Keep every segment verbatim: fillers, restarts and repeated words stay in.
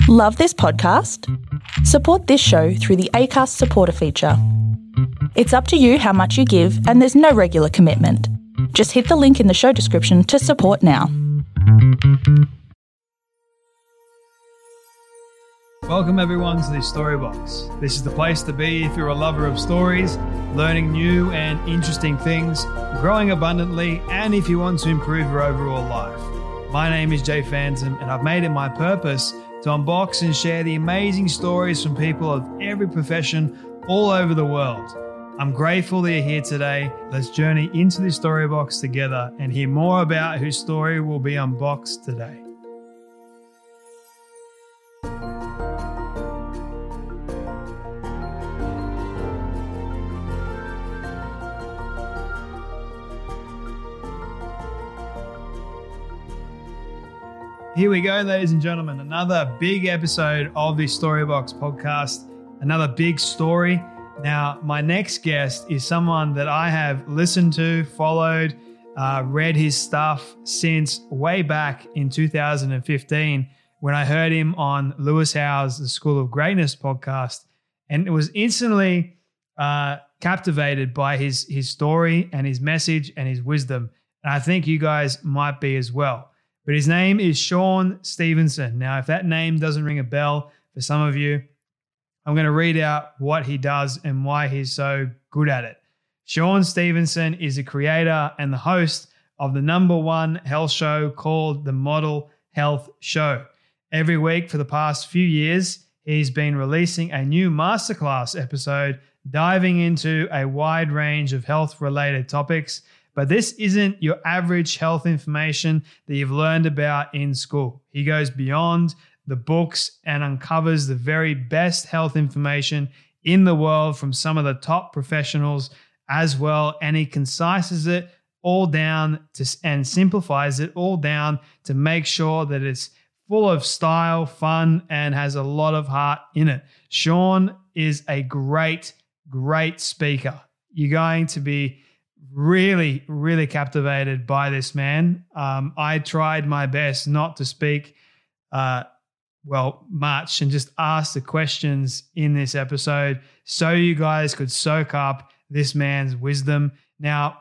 Love this podcast? Support this show through the Acast supporter feature. It's up to you how much you give, and there's no regular commitment. Just hit the link in the show description to support now. Welcome everyone to the Storybox. This is the place to be if you're a lover of stories, learning new and interesting things, growing abundantly, and if you want to improve your overall life. My name is Jay Phantom, and I've made it my purpose to unbox and share the amazing stories from people of every profession all over the world. I'm grateful that you're here today. Let's journey into the Storybox together and hear more about whose story will be unboxed today. Here we go, ladies and gentlemen, another big episode of the Storybox podcast, another big story. Now, my next guest is someone that I have listened to, followed, uh, read his stuff since way back in two thousand fifteen when I heard him on Lewis Howes' The School of Greatness podcast, and it was instantly uh, captivated by his, his story and his message and his wisdom. And I think you guys might be as well. But his name is Shawn Stevenson. Now, if that name doesn't ring a bell for some of you, I'm going to read out what he does and why he's so good at it. Shawn Stevenson is the creator and the host of the number one health show called The Model Health Show. Every week for the past few years, he's been releasing a new masterclass episode diving into a wide range of health-related topics. But this isn't your average health information that you've learned about in school. He goes beyond the books and uncovers the very best health information in the world from some of the top professionals as well. And he concises it all down to, and simplifies it all down to make sure that it's full of style, fun, and has a lot of heart in it. Shawn is a great, great speaker. You're going to be really, really captivated by this man. Um, I tried my best not to speak, uh, well, much and just ask the questions in this episode so you guys could soak up this man's wisdom. Now,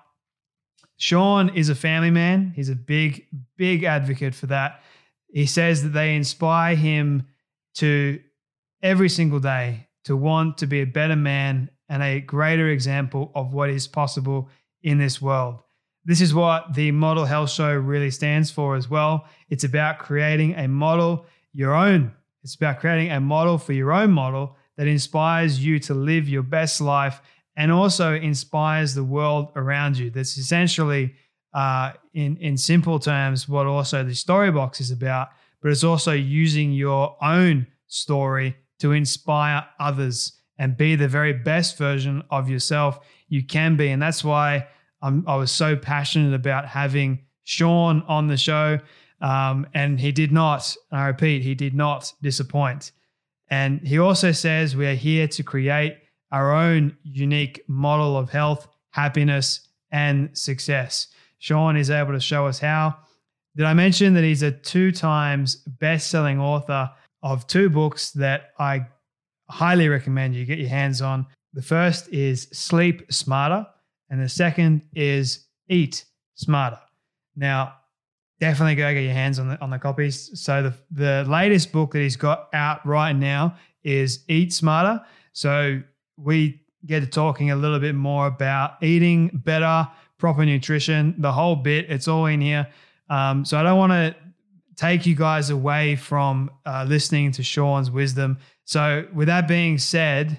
Shawn is a family man. He's a big, big advocate for that. He says that they inspire him to every single day to want to be a better man and a greater example of what is possible in this world. This is what the Model Health Show really stands for as well. It's about creating a model, your own. It's about creating a model for your own model that inspires you to live your best life and also inspires the world around you. That's essentially, uh, in, in simple terms, what also the Storybox is about, but it's also using your own story to inspire others and be the very best version of yourself you can be. And that's why I'm, I was so passionate about having Shawn on the show. Um, and he did not, I repeat, he did not disappoint. And he also says we are here to create our own unique model of health, happiness, and success. Shawn is able to show us how. Did I mention that he's a two times best-selling author of two books that I highly recommend you get your hands on? The first is Sleep Smarter, and the second is Eat Smarter. Now, definitely go get your hands on the on the copies. So the the latest book that he's got out right now is Eat Smarter. So we get to talking a little bit more about eating better, proper nutrition, the whole bit. It's all in here. Um, so I don't want to take you guys away from uh, listening to Shawn's wisdom. So with that being said,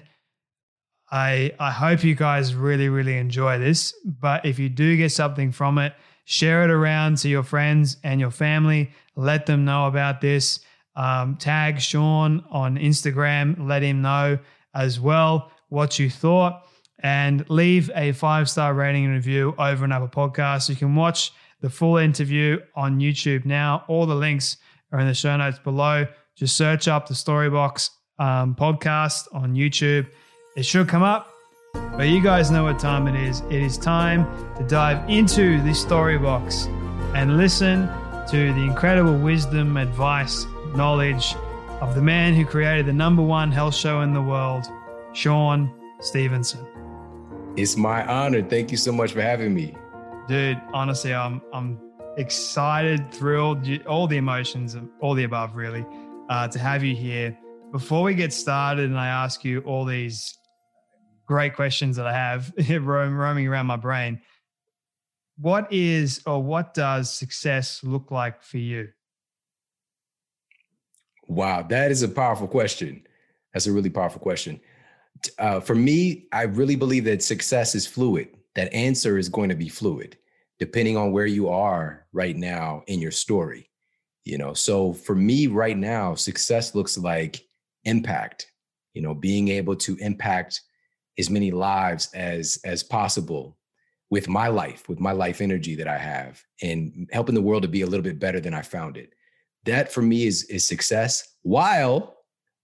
I I hope you guys really, really enjoy this. But if you do get something from it, share it around to your friends and your family. Let them know about this. Um, tag Shawn on Instagram. Let him know as well what you thought. And leave a five-star rating and review over on Apple Podcasts. You can watch the full interview on YouTube now. All the links are in the show notes below. Just search up the Storybox um, podcast on YouTube. It should come up, but you guys know what time it is. It is time to dive into the Storybox and listen to the incredible wisdom, advice, knowledge, of the man who created the number one health show in the world, Shawn Stevenson. It's my honor. Thank you so much for having me. Dude, honestly, I'm I'm excited, thrilled, all the emotions, all the above, really, uh, to have you here. Before we get started and I ask you all these great questions that I have roam, roaming around my brain, what is or what does success look like for you? Wow, that is a powerful question. That's a really powerful question. Uh, for me, I really believe that success is fluid. That answer is going to be fluid, depending on where you are right now in your story. You know, so for me right now, success looks like impact, you know, being able to impact as many lives as, as possible with my life, with my life energy that I have, and helping the world to be a little bit better than I found it. That for me is, is success, while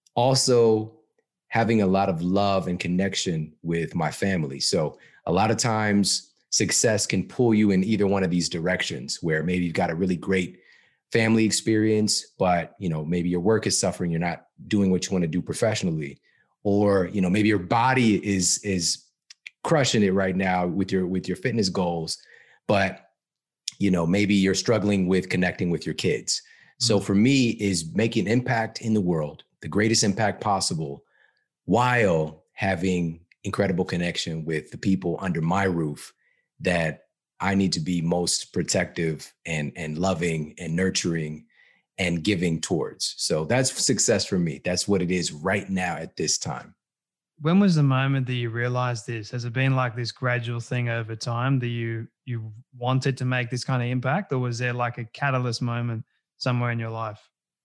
also having a lot of love and connection with my family. So a lot of times success can pull you in either one of these directions, where maybe you've got a really great family experience, but you know, maybe your work is suffering, you're not doing what you want to do professionally, or you know, maybe your body is is crushing it right now with your with your fitness goals, but you know, maybe you're struggling with connecting with your kids. So for me, is making impact in the world, the greatest impact possible, while having incredible connection with the people under my roof that I need to be most protective and, and loving and nurturing and giving towards. So that's success for me. That's what it is right now at this time. When was the moment that you realized this? Has it been like this gradual thing over time that you you wanted to make this kind of impact, or was there like a catalyst moment somewhere in your life?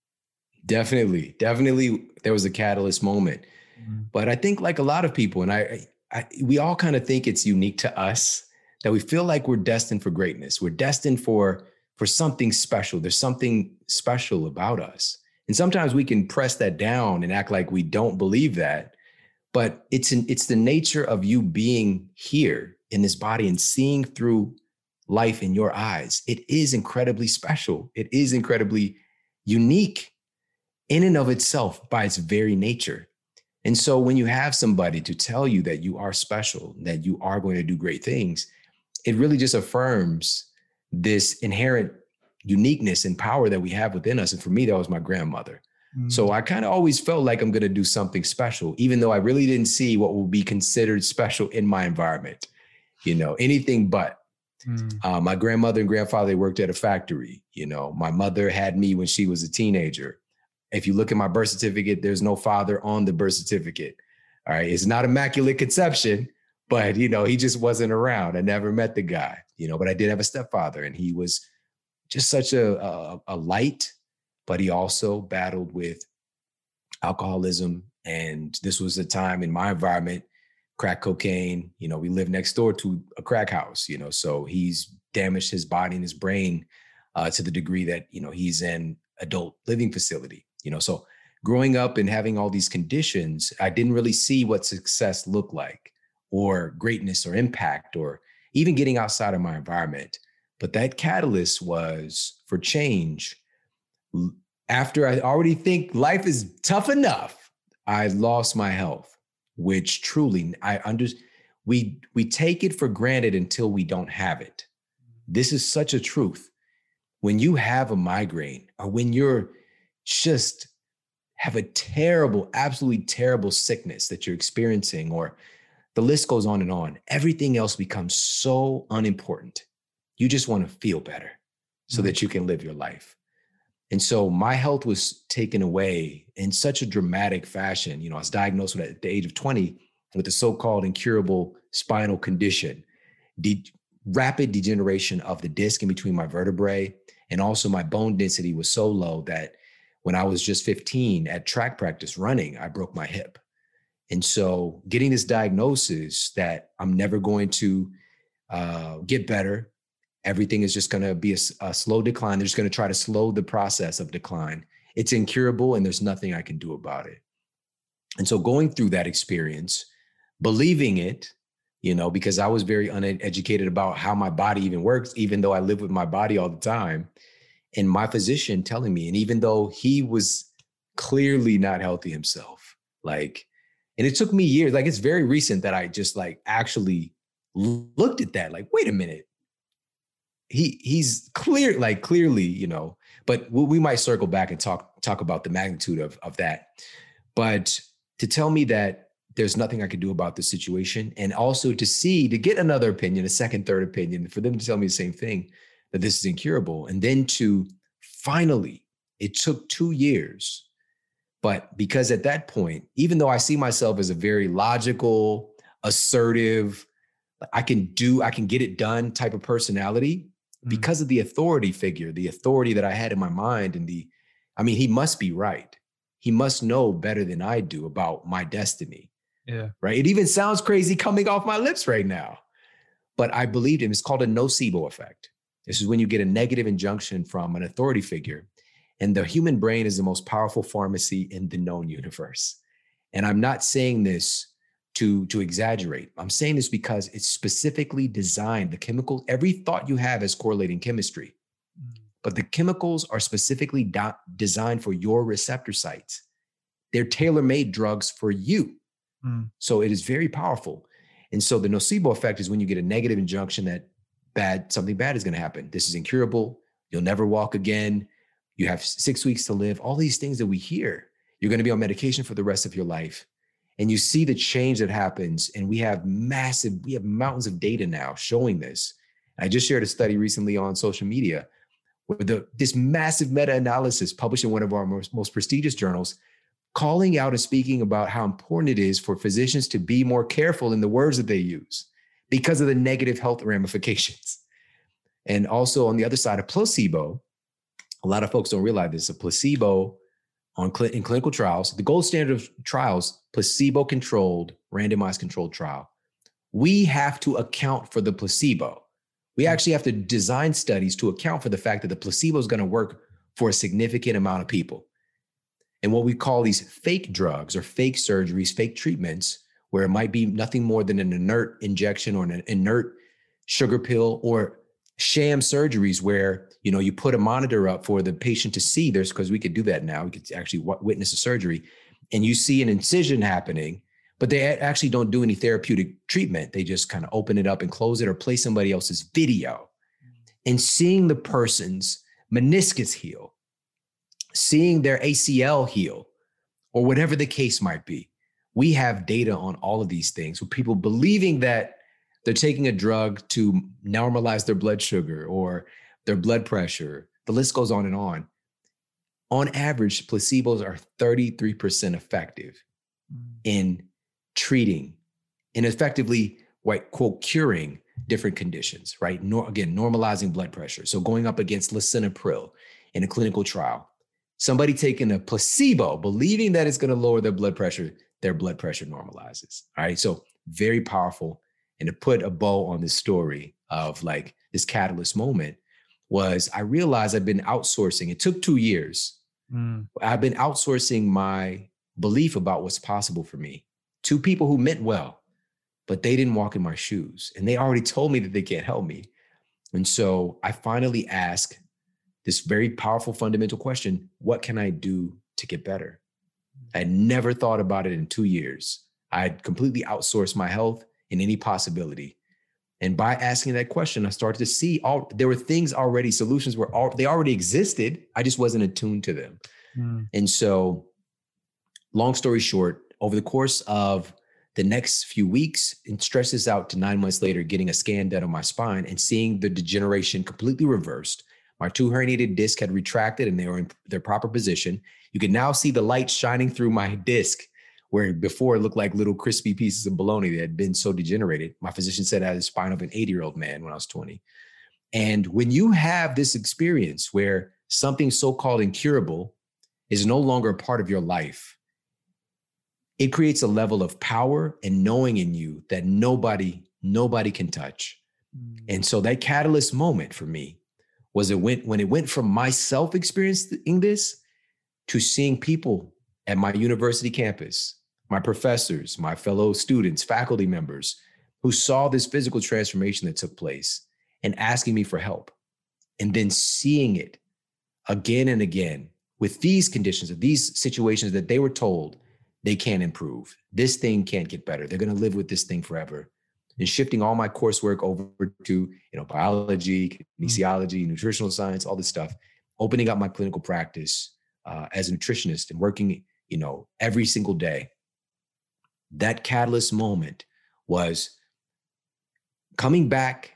Definitely, definitely there was a catalyst moment. Mm-hmm. But I think like a lot of people, and I, I we all kind of think it's unique to us, that we feel like we're destined for greatness. We're destined for, for something special. There's something special about us. And sometimes we can press that down and act like we don't believe that. But it's an, it's the nature of you being here in this body and seeing through life in your eyes. It is incredibly special. It is incredibly unique in and of itself by its very nature. And so when you have somebody to tell you that you are special, that you are going to do great things, it really just affirms this inherent uniqueness and power that we have within us. And for me, that was my grandmother. Mm. So I kind of always felt like I'm going to do something special, even though I really didn't see what would be considered special in my environment, you know, anything but. Mm. Uh, my grandmother and grandfather, they worked at a factory. You know, my mother had me when she was a teenager. If you look at my birth certificate, there's no father on the birth certificate. All right. It's not immaculate conception, but, you know, he just wasn't around. I never met the guy, you know, but I did have a stepfather, and he was just such a, a, a light, but he also battled with alcoholism. And this was a time in my environment, crack cocaine, you know, we live next door to a crack house, you know, so he's damaged his body and his brain uh, to the degree that, you know, he's in adult living facility, you know, so growing up and having all these conditions, I didn't really see what success looked like, or greatness or impact, or even getting outside of my environment. But that catalyst was for change. After I already think life is tough enough, I lost my health. Which truly, I under, we we take it for granted until we don't have it. This is such a truth. When you have a migraine, or when you're just have a terrible, absolutely terrible sickness that you're experiencing, or the list goes on and on, everything else becomes so unimportant. You just want to feel better so mm-hmm. that you can live your life. And so my health was taken away in such a dramatic fashion. You know, I was diagnosed with, at the age of twenty with the so-called incurable spinal condition, de- rapid degeneration of the disc in between my vertebrae. And also my bone density was so low that when I was just fifteen at track practice running, I broke my hip. And so getting this diagnosis that I'm never going to uh, get better, everything is just going to be a, a slow decline. They're just going to try to slow the process of decline. It's incurable, and there's nothing I can do about it. And so going through that experience, believing it, you know, because I was very uneducated about how my body even works, even though I live with my body all the time, and my physician telling me, and even though he was clearly not healthy himself. Like, and it took me years. Like, it's very recent that I just like actually looked at that. Like, wait a minute. He he's clear, like clearly, you know, but we, we might circle back and talk talk about the magnitude of, of that. But to tell me that there's nothing I could do about the situation, and also to see, to get another opinion, a second, third opinion, for them to tell me the same thing, that this is incurable. And then to finally, it took two years. But because at that point, even though I see myself as a very logical, assertive, I can do, I can get it done type of personality, because of the authority figure, the authority that I had in my mind, and the, I mean, he must be right. He must know better than I do about my destiny. Yeah. Right. It even sounds crazy coming off my lips right now, but I believed him. It's called a nocebo effect. This is when you get a negative injunction from an authority figure, and the human brain is the most powerful pharmacy in the known universe. And I'm not saying this to, to exaggerate. I'm saying this because it's specifically designed. The chemical, every thought you have is correlating chemistry, mm. but the chemicals are specifically do- designed for your receptor sites. They're tailor-made drugs for you. Mm. So it is very powerful. And so the nocebo effect is when you get a negative injunction that bad, something bad is going to happen. This is incurable. You'll never walk again. You have six weeks to live. All these things that we hear, you're going to be on medication for the rest of your life. And you see the change that happens. And we have massive, we have mountains of data now showing this. I just shared a study recently on social media where the, this massive meta-analysis published in one of our most, most prestigious journals, calling out and speaking about how important it is for physicians to be more careful in the words that they use because of the negative health ramifications. And also on the other side, a placebo, a lot of folks don't realize this, a placebo on cl- in clinical trials, the gold standard of trials, placebo-controlled, randomized controlled trial. We have to account for the placebo. We actually have to design studies to account for the fact that the placebo is going to work for a significant amount of people. And what we call these fake drugs or fake surgeries, fake treatments, where it might be nothing more than an inert injection or an inert sugar pill, or sham surgeries where, you know, you put a monitor up for the patient to see this, because we could do that now. We could actually w- witness a surgery, and you see an incision happening, but they actually don't do any therapeutic treatment. They just kind of open it up and close it or play somebody else's video. And seeing the person's meniscus heal, seeing their A C L heal, or whatever the case might be. We have data on all of these things with people believing that they're taking a drug to normalize their blood sugar or their blood pressure. The list goes on and on. On average, placebos are thirty-three percent effective mm. in treating and effectively, right, quote, curing different conditions, right? Nor, again, normalizing blood pressure. So going up against lisinopril in a clinical trial, somebody taking a placebo, believing that it's going to lower their blood pressure, their blood pressure normalizes. All right. So very powerful. And to put a bow on this story of like this catalyst moment was I realized I've been outsourcing. It took two years. Mm. I've been outsourcing my belief about what's possible for me to people who meant well, but they didn't walk in my shoes. And they already told me that they can't help me. And so I finally asked this very powerful fundamental question: what can I do to get better? I had never thought about it in two years. I had completely outsourced my health in any possibility. And by asking that question, I started to see all, there were things already, solutions were all, they already existed. I just wasn't attuned to them. Mm. And so long story short, over the course of the next few weeks, and stretch this out to nine months later, getting a scan done on my spine and seeing the degeneration completely reversed. My two herniated discs had retracted and they were in their proper position. You can now see the light shining through my disc, where before it looked like little crispy pieces of bologna that had been so degenerated. My physician said I had the spine of an eighty-year-old man when I was twenty. And when you have this experience where something so-called incurable is no longer a part of your life, it creates a level of power and knowing in you that nobody, nobody can touch. Mm. And so that catalyst moment for me was it went when it went from myself experiencing this to seeing people at my university campus, my professors, my fellow students, faculty members who saw this physical transformation that took place and asking me for help, and then seeing it again and again with these conditions, of these situations that they were told they can't improve. This thing can't get better. They're going to live with this thing forever. And shifting all my coursework over to, you know, biology, kinesiology, nutritional science, all this stuff, opening up my clinical practice uh, as a nutritionist and working, you know, every single day. That catalyst moment was coming back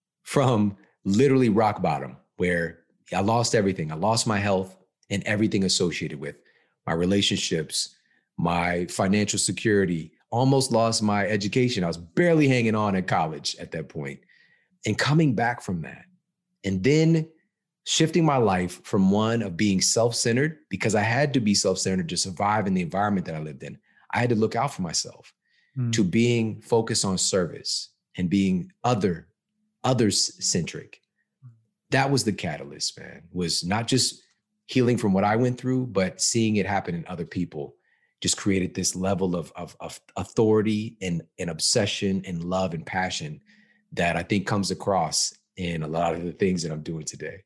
from literally rock bottom, where I lost everything. I lost my health and everything associated with my relationships, my financial security, almost lost my education. I was barely hanging on at college at that point. And coming back from that, and then shifting my life from one of being self-centered, because I had to be self-centered to survive in the environment that I lived in. I had to look out for myself, mm. to being focused on service and being other, others-centric. That was the catalyst, man, was not just healing from what I went through, but seeing it happen in other people just created this level of, of, of authority and, and obsession and love and passion that I think comes across in a lot of the things that I'm doing today.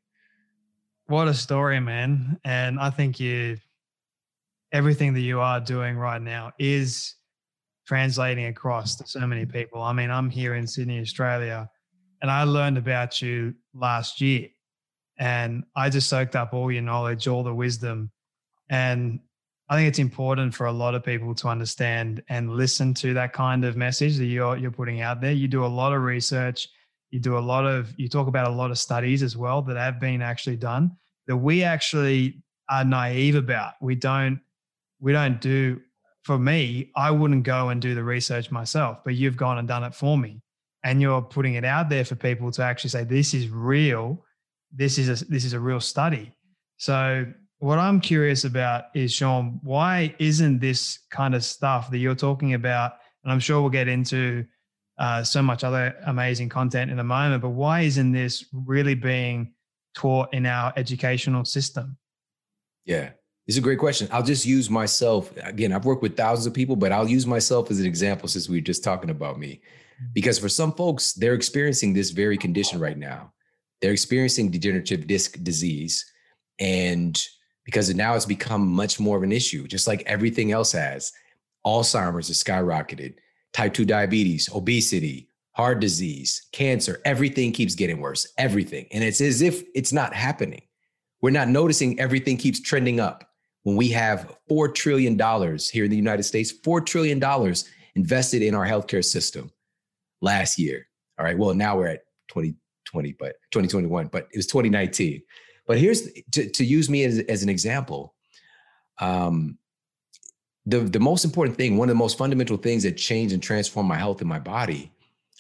What a story, man. And I think you, everything that you are doing right now is translating across to so many people. I mean, I'm here in Sydney, Australia, and I learned about you last year, and I just soaked up all your knowledge, all the wisdom. And I think it's important for a lot of people to understand and listen to that kind of message that you're, you're putting out there. You do a lot of research. You do a lot of, you talk about a lot of studies as well that have been actually done that we actually are naive about. We don't, we don't do, for me, I wouldn't go and do the research myself, but you've gone and done it for me. And you're putting it out there for people to actually say, this is real. This is a, this is a real study. So what I'm curious about is, Sean, why isn't this kind of stuff that you're talking about, and I'm sure we'll get into uh, so much other amazing content in a moment, but why isn't this really being taught in our educational system? Yeah, it's a great question. I'll just use myself. Again, I've worked with thousands of people, but I'll use myself as an example since we were just talking about me. Because for some folks, they're experiencing this very condition right now. They're experiencing degenerative disc disease. And because now it's become much more of an issue, just like everything else has. Alzheimer's has skyrocketed, type two diabetes, obesity, heart disease, cancer, everything keeps getting worse, everything. And it's as if it's not happening. We're not noticing everything keeps trending up. When we have four trillion dollars here in the United States, four trillion dollars invested in our healthcare system last year. All right, well, now we're at twenty twenty, but twenty twenty-one, but it was twenty nineteen. But here's, to, to use me as, as an example, um, the, the most important thing, one of the most fundamental things that changed and transformed my health and my body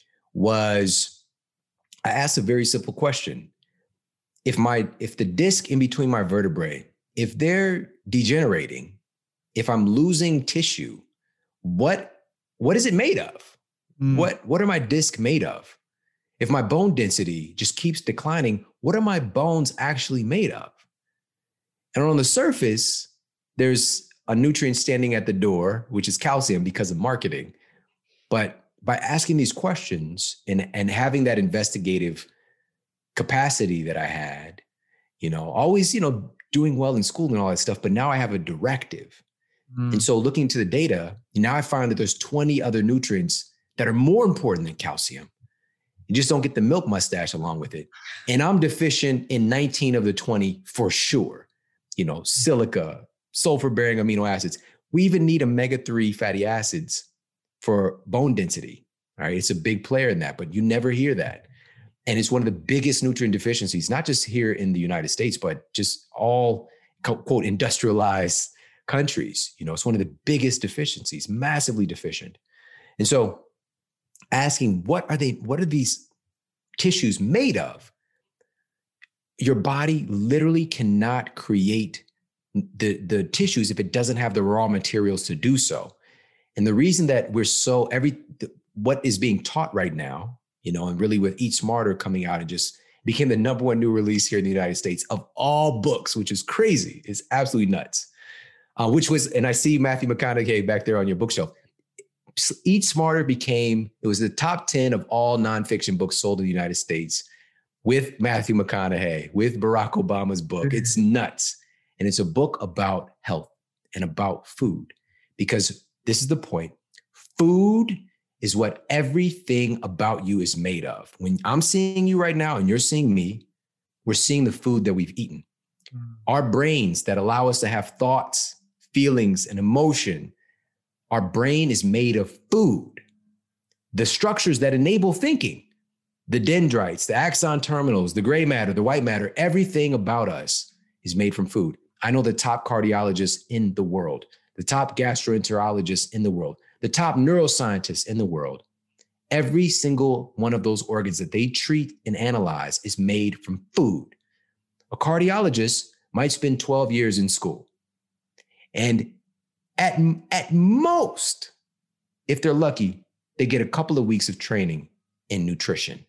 was I asked a very simple question. If my, if the disc in between my vertebrae, if they're degenerating, if I'm losing tissue, what, what is it made of? Mm. What, what are my discs made of? If my bone density just keeps declining, what are my bones actually made of? And on the surface, there's a nutrient standing at the door, which is calcium because of marketing. But by asking these questions and, and having that investigative capacity that I had, you know, always, you know, doing well in school and all that stuff, but now I have a directive. Mm. And so looking to the data, now I find that there's twenty other nutrients that are more important than calcium. You just don't get the milk mustache along with it. And I'm deficient in nineteen of the twenty for sure. You know, silica, sulfur-bearing amino acids. We even need omega three fatty acids for bone density. All right, it's a big player in that, but you never hear that. And it's one of the biggest nutrient deficiencies, not just here in the United States, but just all, quote, industrialized countries. You know, it's one of the biggest deficiencies, massively deficient. And so asking, what are they, what are these tissues made of? Your body literally cannot create the, the tissues if it doesn't have the raw materials to do so. And the reason that we're so, every, the, what is being taught right now, you know, and really with Eat Smarter coming out and just became the number one new release here in the United States of all books, which is crazy. It's absolutely nuts. Uh, which was, and I see Matthew McConaughey back there on your bookshelf. Eat Smarter became, it was the top ten of all nonfiction books sold in the United States with Matthew McConaughey, with Barack Obama's book. It's nuts. And it's a book about health and about food, because this is the point. Food is what everything about you is made of. When I'm seeing you right now and you're seeing me, we're seeing the food that we've eaten. Mm. Our brains that allow us to have thoughts, feelings, and emotion, our brain is made of food. The structures that enable thinking, the dendrites, the axon terminals, the gray matter, the white matter, everything about us is made from food. I know the top cardiologists in the world, the top gastroenterologists in the world, the top neuroscientists in the world. Every single one of those organs that they treat and analyze is made from food. A cardiologist might spend twelve years in school. And at, at most, if they're lucky, they get a couple of weeks of training in nutrition.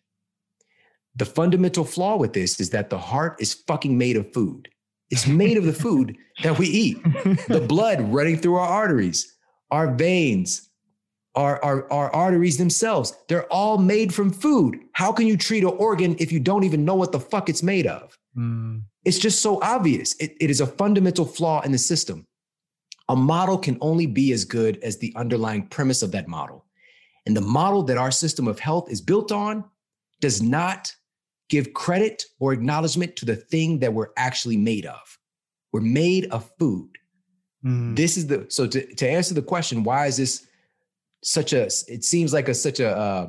The fundamental flaw with this is that the heart is fucking made of food. It's made of the food that we eat. The blood running through our arteries, our veins, our, our, our arteries themselves, they're all made from food. How can you treat an organ if you don't even know what the fuck it's made of? Mm. It's just so obvious. It, it is a fundamental flaw in the system. A model can only be as good as the underlying premise of that model. And the model that our system of health is built on does not give credit or acknowledgement to the thing that we're actually made of. We're made of food. Mm. This is the, so to, to answer the question, why is this such a, it seems like a, such a, uh,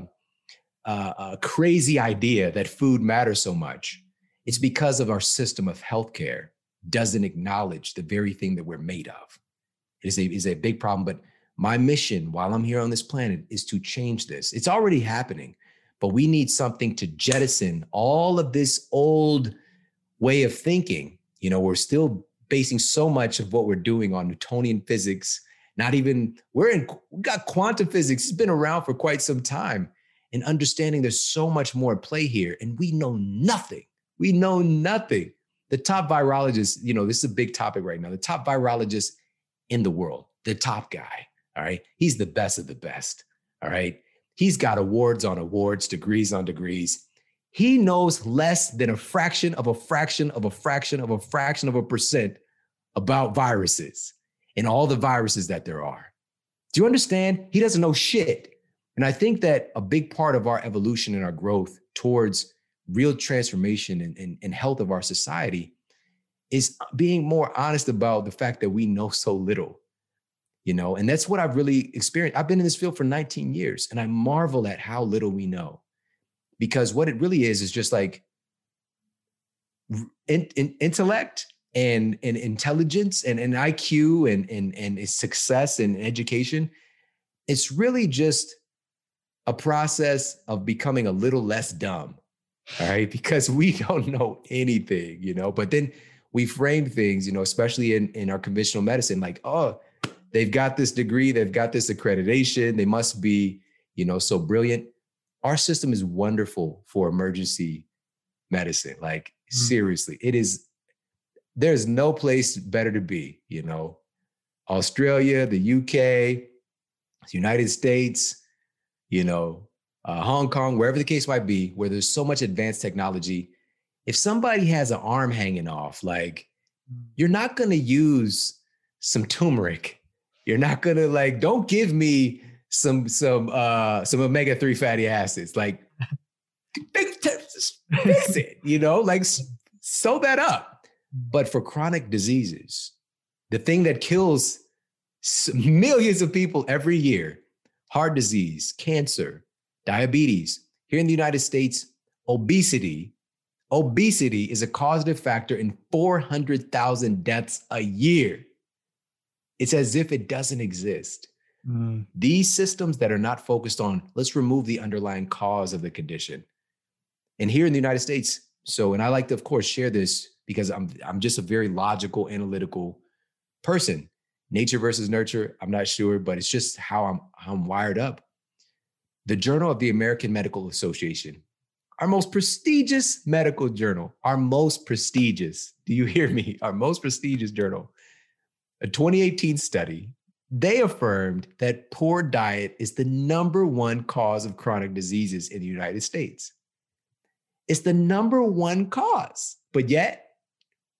uh, a crazy idea that food matters so much. It's because of our system of healthcare doesn't acknowledge the very thing that we're made of. It is a, is a big problem, but my mission while I'm here on this planet is to change this. It's already happening, but we need something to jettison all of this old way of thinking. You know, we're still basing so much of what we're doing on Newtonian physics. Not even, we're in, we got quantum physics. It's been around for quite some time, and understanding there's so much more at play here, and we know nothing. We know nothing. The top virologist, you know, this is a big topic right now. The top virologist in the world, the top guy, all right? He's the best of the best, all right? He's got awards on awards, degrees on degrees. He knows less than a fraction of a fraction of a fraction of a fraction of a percent about viruses and all the viruses that there are. Do you understand? He doesn't know shit. And I think that a big part of our evolution and our growth towards real transformation and, and, and health of our society is being more honest about the fact that we know so little, you know, and that's what I've really experienced. I've been in this field for nineteen years, and I marvel at how little we know, because what it really is, is just like in, in, intellect and, and intelligence and, and I Q and, and, and success and education. It's really just a process of becoming a little less dumb. All right. Because we don't know anything, you know, but then we frame things, you know, especially in, in our conventional medicine, like, oh, they've got this degree, they've got this accreditation, they must be, you know, so brilliant. Our system is wonderful for emergency medicine. Like, mm-hmm. seriously, it is, there's no place better to be, you know, Australia, the U K, the United States, you know, uh, Hong Kong, wherever the case might be, where there's so much advanced technology. If somebody has an arm hanging off, like, you're not going to use some turmeric. You're not going to, like, don't give me some, some, uh, some omega three fatty acids. Like, fix it, you know, like, sew that up. But for chronic diseases, the thing that kills millions of people every year, heart disease, cancer, diabetes, here in the United States, obesity, obesity is a causative factor in four hundred thousand deaths a year. It's as if it doesn't exist. Mm. These systems that are not focused on, let's remove the underlying cause of the condition. And here in the United States, so, and I like to, of course, share this because I'm, I'm just a very logical, analytical person. Nature versus nurture, I'm not sure, but it's just how I'm, how I'm wired up. The Journal of the American Medical Association, our most prestigious medical journal, our most prestigious, do you hear me? Our most prestigious journal, a twenty eighteen study, they affirmed that poor diet is the number one cause of chronic diseases in the United States. It's the number one cause, but yet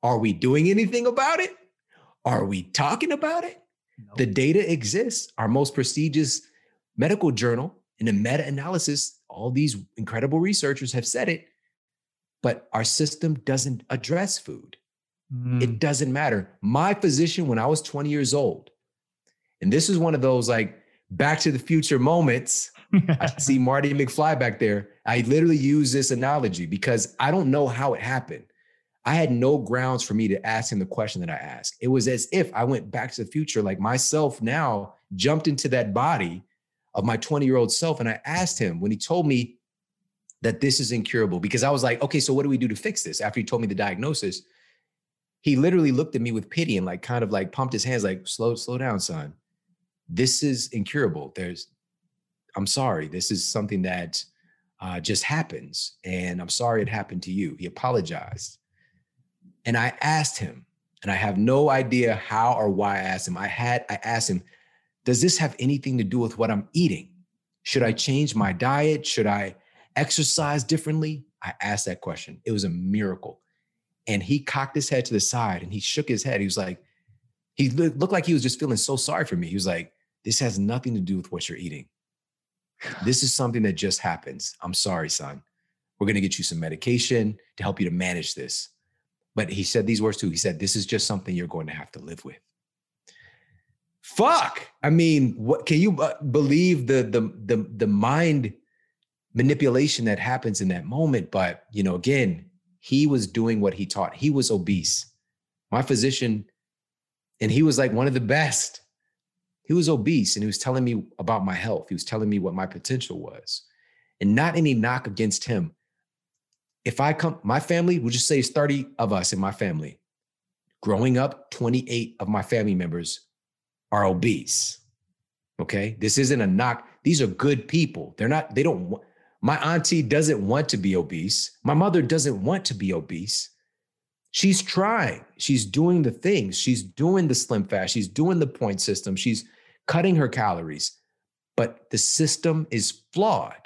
Are we doing anything about it? Are we talking about it? Nope. The data exists. Our most prestigious medical journal in a meta-analysis, all these incredible researchers have said it, but our system doesn't address food. Mm. It doesn't matter. My physician, when I was twenty years old, and this is one of those like Back to the Future moments. I see Marty McFly back there. I literally use this analogy because I don't know how it happened. I had no grounds for me to ask him the question that I asked. It was as if I went back to the future, like myself now jumped into that body of my twenty-year-old self. And I asked him when he told me that this is incurable, because I was like, okay, so what do we do to fix this? After he told me the diagnosis, he literally looked at me with pity and like kind of like pumped his hands like, slow, slow down, son. This is incurable. There's, I'm sorry. This is something that uh, just happens. And I'm sorry it happened to you. He apologized. And I asked him, and I have no idea how or why I asked him. I had, I asked him, does this have anything to do with what I'm eating? Should I change my diet? Should I exercise differently? I asked that question. It was a miracle. And he cocked his head to the side and he shook his head. He was like, he looked like he was just feeling so sorry for me. He was like, this has nothing to do with what you're eating. This is something that just happens. I'm sorry, son. We're going to get you some medication to help you to manage this. But he said these words too. He said, this is just something you're going to have to live with. Fuck. I mean, what can you uh, believe the, the, the, the mind manipulation that happens in that moment? But, you know, again, he was doing what he taught. He was obese. My physician, and he was like one of the best. He was obese and he was telling me about my health. He was telling me what my potential was. And not any knock against him. If I come, my family, we'll just say it's thirty of us in my family. Growing up, twenty-eight of my family members are obese. Okay. This isn't a knock. These are good people. They're not, they don't, my auntie doesn't want to be obese. My mother doesn't want to be obese. She's trying. She's doing the things. She's doing the slim fast. She's doing the point system. She's cutting her calories, but the system is flawed.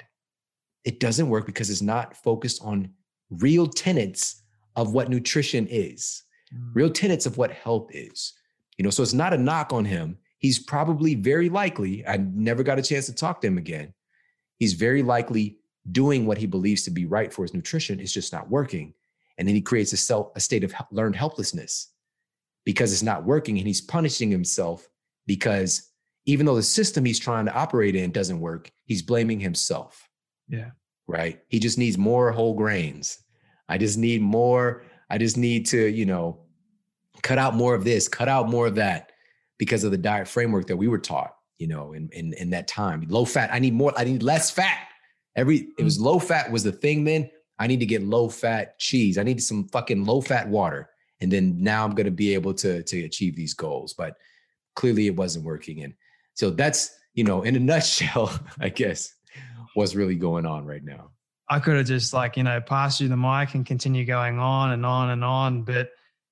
It doesn't work because it's not focused on real tenets of what nutrition is, mm. real tenets of what health is. You know, so it's not a knock on him. He's probably very likely, I never got a chance to talk to him again. He's very likely doing what he believes to be right for his nutrition. It's just not working. And then he creates a self, a state of learned helplessness because it's not working, and he's punishing himself because even though the system he's trying to operate in doesn't work, he's blaming himself. Yeah. Right. He just needs more whole grains. I just need more. I just need to, you know, cut out more of this, cut out more of that because of the diet framework that we were taught, you know, in, in, in that time. Low fat. I need more. I need less fat. Every, it was low fat was the thing then. I need to get low fat cheese. I need some fucking low fat water. And then now I'm going to be able to, to achieve these goals. But clearly it wasn't working. And so that's, you know, in a nutshell, I guess, what's really going on right now. I could have just like, you know, passed you the mic and continue going on and on and on. But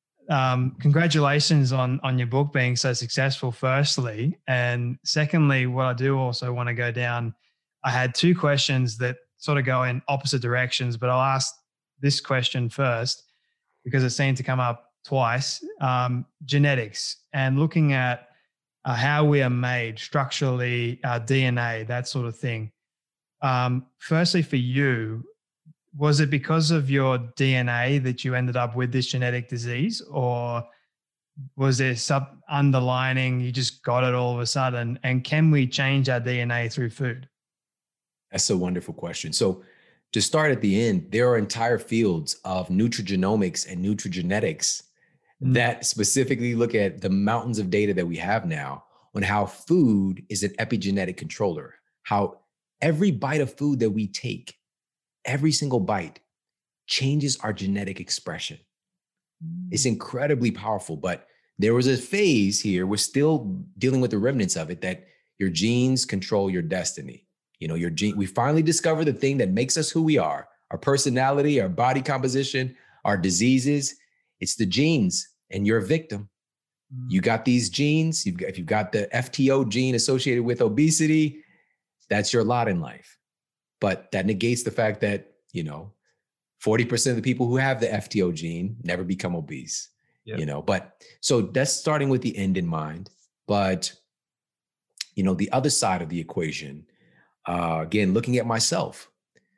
um, congratulations on, on your book being so successful, firstly. And secondly, what I do also want to go down, I had two questions that sort of go in opposite directions, but I'll ask this question first because it seemed to come up twice. Um, genetics and looking at uh, how we are made structurally, our D N A, that sort of thing. Um, firstly, for you, was it because of your D N A that you ended up with this genetic disease, or was there some underlining, you just got it all of a sudden? And can we change our D N A through food? That's a wonderful question. So to start at the end, there are entire fields of nutrigenomics and nutrigenetics mm. that specifically look at the mountains of data that we have now on how food is an epigenetic controller, how every bite of food that we take, every single bite changes our genetic expression. Mm. It's incredibly powerful, but there was a phase here, we're still dealing with the remnants of it, that your genes control your destiny. You know, your gene, we finally discovered the thing that makes us who we are, our personality, our body composition, our diseases. It's the genes, and you're a victim. Mm. You got these genes. You've got, if you've got the F T O gene associated with obesity, that's your lot in life. But that negates the fact that, you know, forty percent of the people who have the F T O gene never become obese. yep. you know, but so that's starting with the end in mind. But, you know, the other side of the equation, uh, again, looking at myself,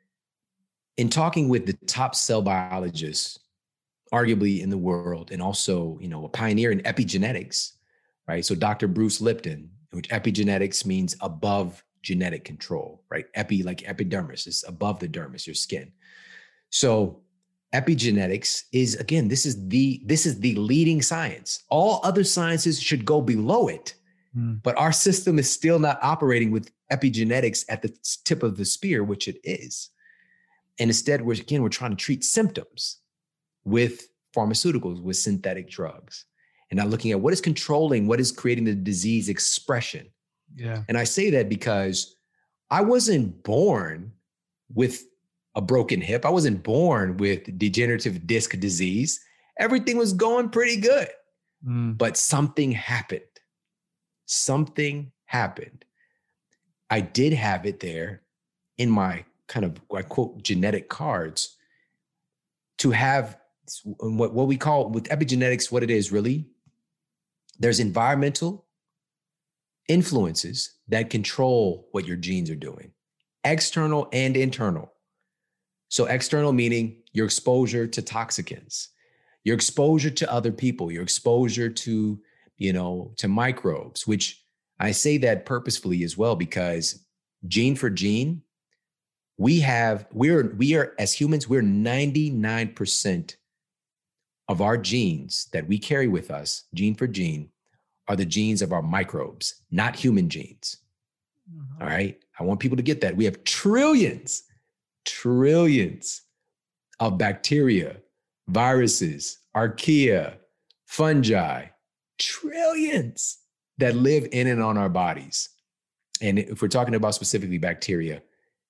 in talking with the top cell biologists, arguably in the world, and also, you know, a pioneer in epigenetics, right? So Doctor Bruce Lipton, which epigenetics means above genetic control, right? Epi, like epidermis, is above the dermis, your skin. So epigenetics is, again, this is the this is the leading science. All other sciences should go below it, mm. but our system is still not operating with epigenetics at the tip of the spear, which it is. And instead, we're again, we're trying to treat symptoms with pharmaceuticals, with synthetic drugs, and not looking at what is controlling, what is creating the disease expression. Yeah. And I say that because I wasn't born with a broken hip. I wasn't born with degenerative disc disease. Everything was going pretty good, mm. but something happened. Something happened. I did have it there in my kind of, I quote, genetic cards to have what, what we call with epigenetics, what it is really, there's environmental influences that control what your genes are doing, external and internal. So external meaning your exposure to toxicants, your exposure to other people, your exposure to, you know, to microbes, which I say that purposefully as well, because gene for gene, we have, we're, we are, as humans, we're ninety-nine percent of our genes that we carry with us, gene for gene, are the genes of our microbes, not human genes. Mm-hmm. All right. I want people to get that. We have trillions, trillions of bacteria, viruses, archaea, fungi, trillions that live in and on our bodies. And if we're talking about specifically bacteria,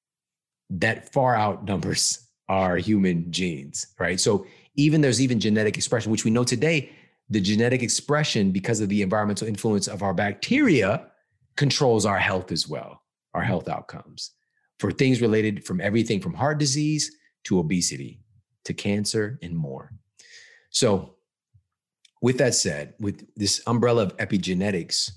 that far outnumbers our human genes, right? So even there's even genetic expression, which we know today, the genetic expression, because of the environmental influence of our bacteria, controls our health as well, our health outcomes for things related from everything from heart disease to obesity to cancer and more. So with that said, with this umbrella of epigenetics,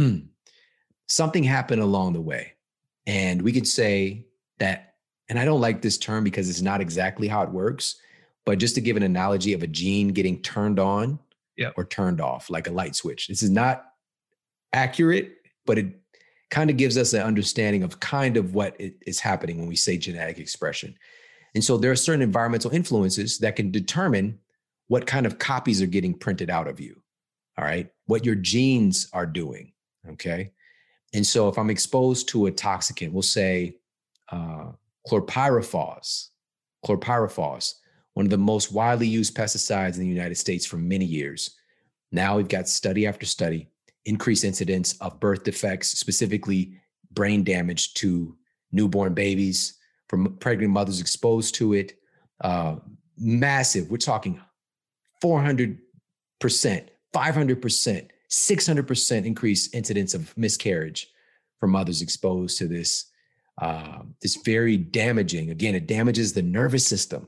something happened along the way. And we could say that, and I don't like this term because it's not exactly how it works, but just to give an analogy of a gene getting turned on yep. or turned off, like a light switch. This is not accurate, but it kind of gives us an understanding of kind of what is happening when we say genetic expression. And so there are certain environmental influences that can determine what kind of copies are getting printed out of you, all right? What your genes are doing, okay? And so if I'm exposed to a toxicant, we'll say uh, chlorpyrifos, chlorpyrifos, one of the most widely used pesticides in the United States for many years. Now we've got study after study, increased incidence of birth defects, specifically brain damage to newborn babies from pregnant mothers exposed to it. Uh, massive, we're talking four hundred percent, five hundred percent, six hundred percent increased incidence of miscarriage for mothers exposed to this. Uh, this very damaging, again, it damages the nervous system.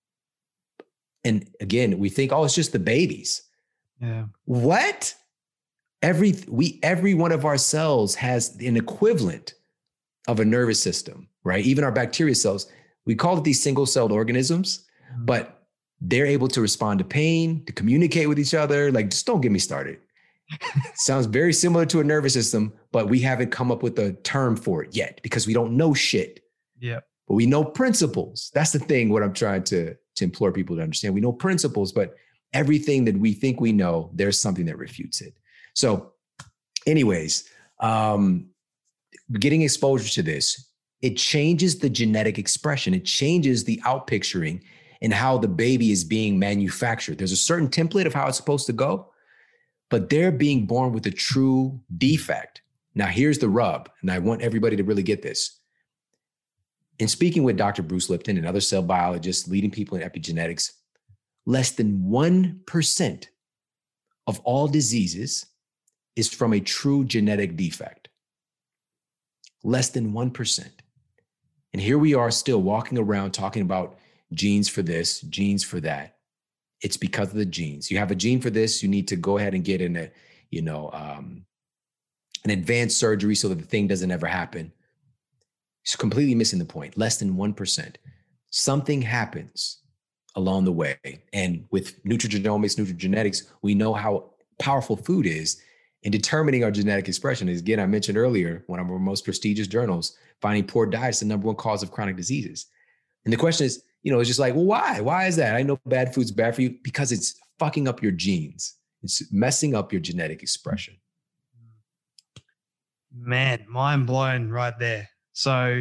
And again, we think, oh, it's just the babies. Yeah. What? Every we every one of our cells has an equivalent of a nervous system, right? Even our bacteria cells, we call it these single-celled organisms, mm-hmm. but they're able to respond to pain, to communicate with each other. Like, just don't get me started. Sounds very similar to a nervous system, but we haven't come up with a term for it yet because we don't know shit. Yeah. But we know principles. That's the thing, what I'm trying to, to implore people to understand. We know principles, but everything that we think we know, there's something that refutes it. So anyways, um, getting exposure to this, it changes the genetic expression. It changes the outpicturing and how the baby is being manufactured. There's a certain template of how it's supposed to go, but they're being born with a true defect. Now, here's the rub, and I want everybody to really get this. In speaking with Doctor Bruce Lipton and other cell biologists, leading people in epigenetics, less than one percent of all diseases is from a true genetic defect. Less than one percent. And here we are still walking around talking about genes for this, genes for that. it's because of the genes. You have a gene for this, you need to go ahead and get in a, you know, um, an advanced surgery so that the thing doesn't ever happen. It's completely missing the point. Less than one percent. Something happens along the way. And with nutrigenomics, nutrigenetics, we know how powerful food is in determining our genetic expression. As again, I mentioned earlier, one of our most prestigious journals, finding poor diet is the number one cause of chronic diseases. And the question is, you know, it's just like, well, why? Why is that? I know bad food's bad for you because it's fucking up your genes. It's messing up your genetic expression. Man, mind blown right there. So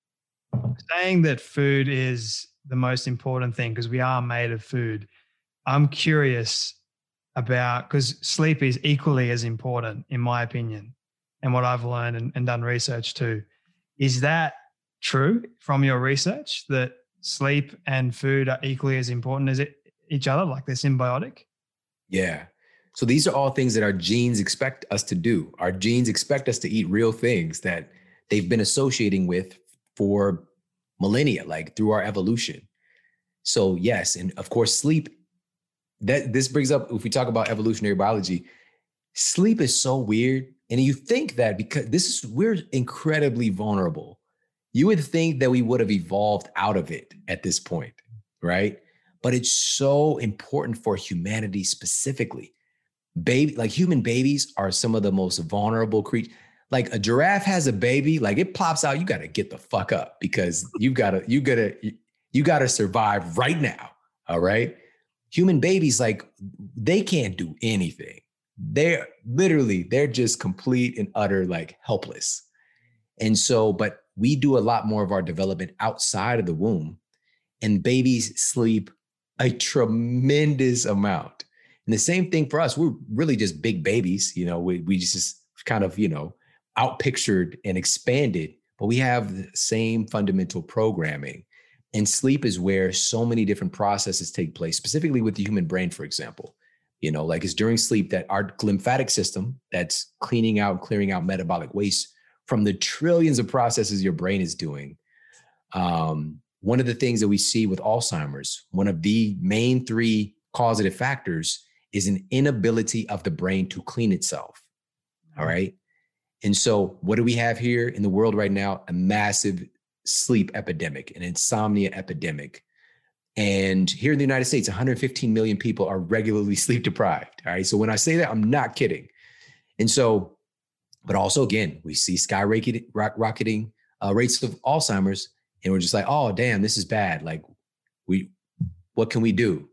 saying that food is the most important thing because we are made of food, I'm curious about, because sleep is equally as important in my opinion and what I've learned and, and done research too. Is that true from your research that sleep and food are equally as important as it, each other, like they're symbiotic? Yeah. So these are all things that our genes expect us to do. Our genes expect us to eat real things that they've been associating with for millennia, like through our evolution. So yes, and of course, sleep, that this brings up, if we talk about evolutionary biology, sleep is so weird. And you think that because this is, we're incredibly vulnerable. You would think that we would have evolved out of it at this point, right? But it's so important for humanity specifically. Baby, like human babies are some of the most vulnerable creatures. Like a giraffe has a baby, like it pops out, you got to get the fuck up because you got to, you got to, you got to survive right now. All right. Human babies, like they can't do anything. They're literally, they're just complete and utter, like helpless. And so, but we do a lot more of our development outside of the womb, and babies sleep a tremendous amount. And the same thing for us, we're really just big babies. You know, we, we just kind of, you know, outpictured and expanded, but we have the same fundamental programming. And sleep is where so many different processes take place, specifically with the human brain, for example. You know, like it's during sleep that our lymphatic system that's cleaning out, clearing out metabolic waste from the trillions of processes your brain is doing. Um, one of the things that we see with Alzheimer's, one of the main three causative factors is an inability of the brain to clean itself. All right. And so what do we have here in the world right now? A massive sleep epidemic, an insomnia epidemic. And here in the United States, one hundred fifteen million people are regularly sleep deprived. All right. So when I say that, I'm not kidding. And so, but also again, we see skyrocketing rocketing uh, rates of Alzheimer's, and we're just like, oh, damn, this is bad. Like we, what can we do?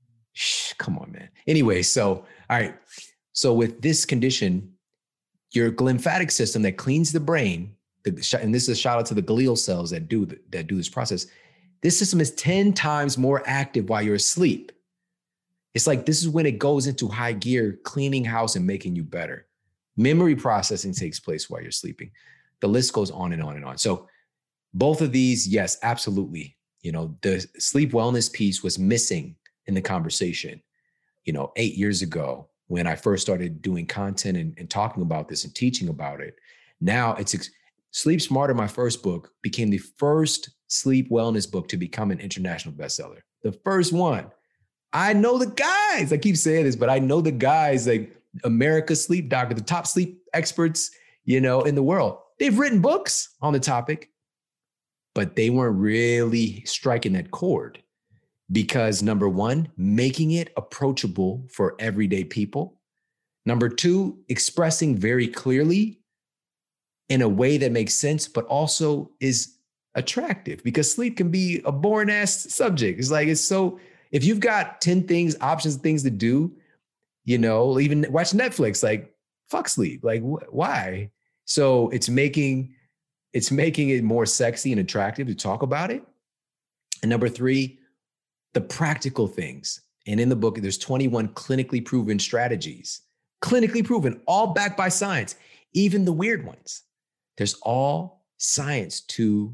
Shh, come on, man. Anyway, so, all right. So with this condition, your lymphatic system that cleans the brain, the, and this is a shout out to the glial cells that do, that do this process. This system is ten times more active while you're asleep. It's like, this is when it goes into high gear, cleaning house and making you better. Memory processing takes place while you're sleeping. The list goes on and on and on. So both of these, yes, absolutely. You know, the sleep wellness piece was missing in the conversation, you know, eight years ago when I first started doing content and, and talking about this and teaching about it. Now it's ex- Sleep Smarter, my first book, became the first sleep wellness book to become an international bestseller. The first one. I know the guys, I keep saying this, but I know the guys like America's Sleep Doctor, the top sleep experts, you know, in the world. They've written books on the topic, but they weren't really striking that chord because number one, making it approachable for everyday people. Number two, expressing very clearly in a way that makes sense, but also is attractive because sleep can be a boring ass subject. It's like, it's so, if you've got ten things, options, things to do, you know, even watch Netflix, like fuck sleep. Like wh- why? So it's making, it's making it more sexy and attractive to talk about it. And number three, the practical things. And in the book, there's twenty-one clinically proven strategies, clinically proven, all backed by science, even the weird ones. There's all science to,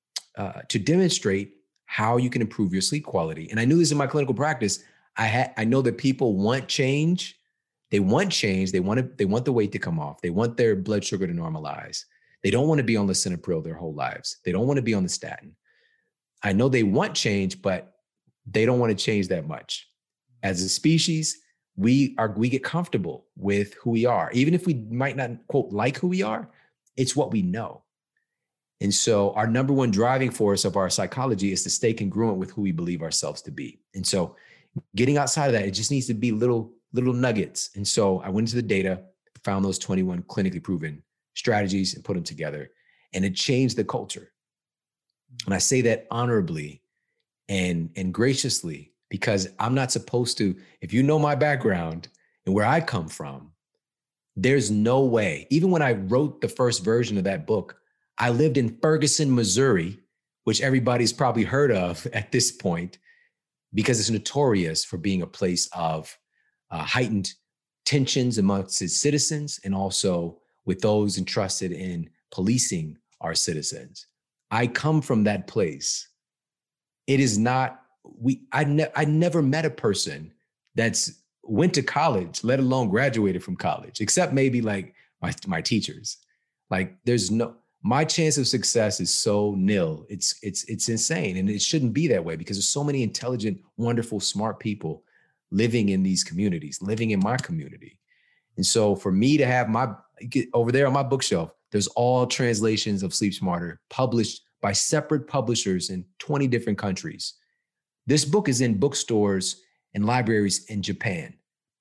uh, to demonstrate how you can improve your sleep quality. And I knew this in my clinical practice. I had, I know that people want change. They want change. They want to, they want the weight to come off. They want their blood sugar to normalize. They don't want to be on lisinopril their whole lives. They don't want to be on the statin. I know they want change, but they don't want to change that much. As a species, we are we get comfortable with who we are. Even if we might not, quote, like who we are, it's what we know. And so our number one driving force of our psychology is to stay congruent with who we believe ourselves to be. And so getting outside of that, it just needs to be little, little nuggets. And so I went into the data, found those twenty-one clinically proven strategies and put them together, and it changed the culture. And I say that honorably and, and graciously, because I'm not supposed to, if you know my background and where I come from, there's no way, even when I wrote the first version of that book, I lived in Ferguson, Missouri, which everybody's probably heard of at this point, because it's notorious for being a place of uh, heightened tensions amongst its citizens and also with those entrusted in policing our citizens. I come from that place. It is not, we. I, ne- I never met a person that's went to college, let alone graduated from college, except maybe like my, my teachers. Like there's no, my chance of success is so nil. It's it's it's insane. And it shouldn't be that way because there's so many intelligent, wonderful, smart people living in these communities, living in my community. And so for me to have my, over there on my bookshelf, there's all translations of Sleep Smarter published by separate publishers in twenty different countries. This book is in bookstores and libraries in Japan.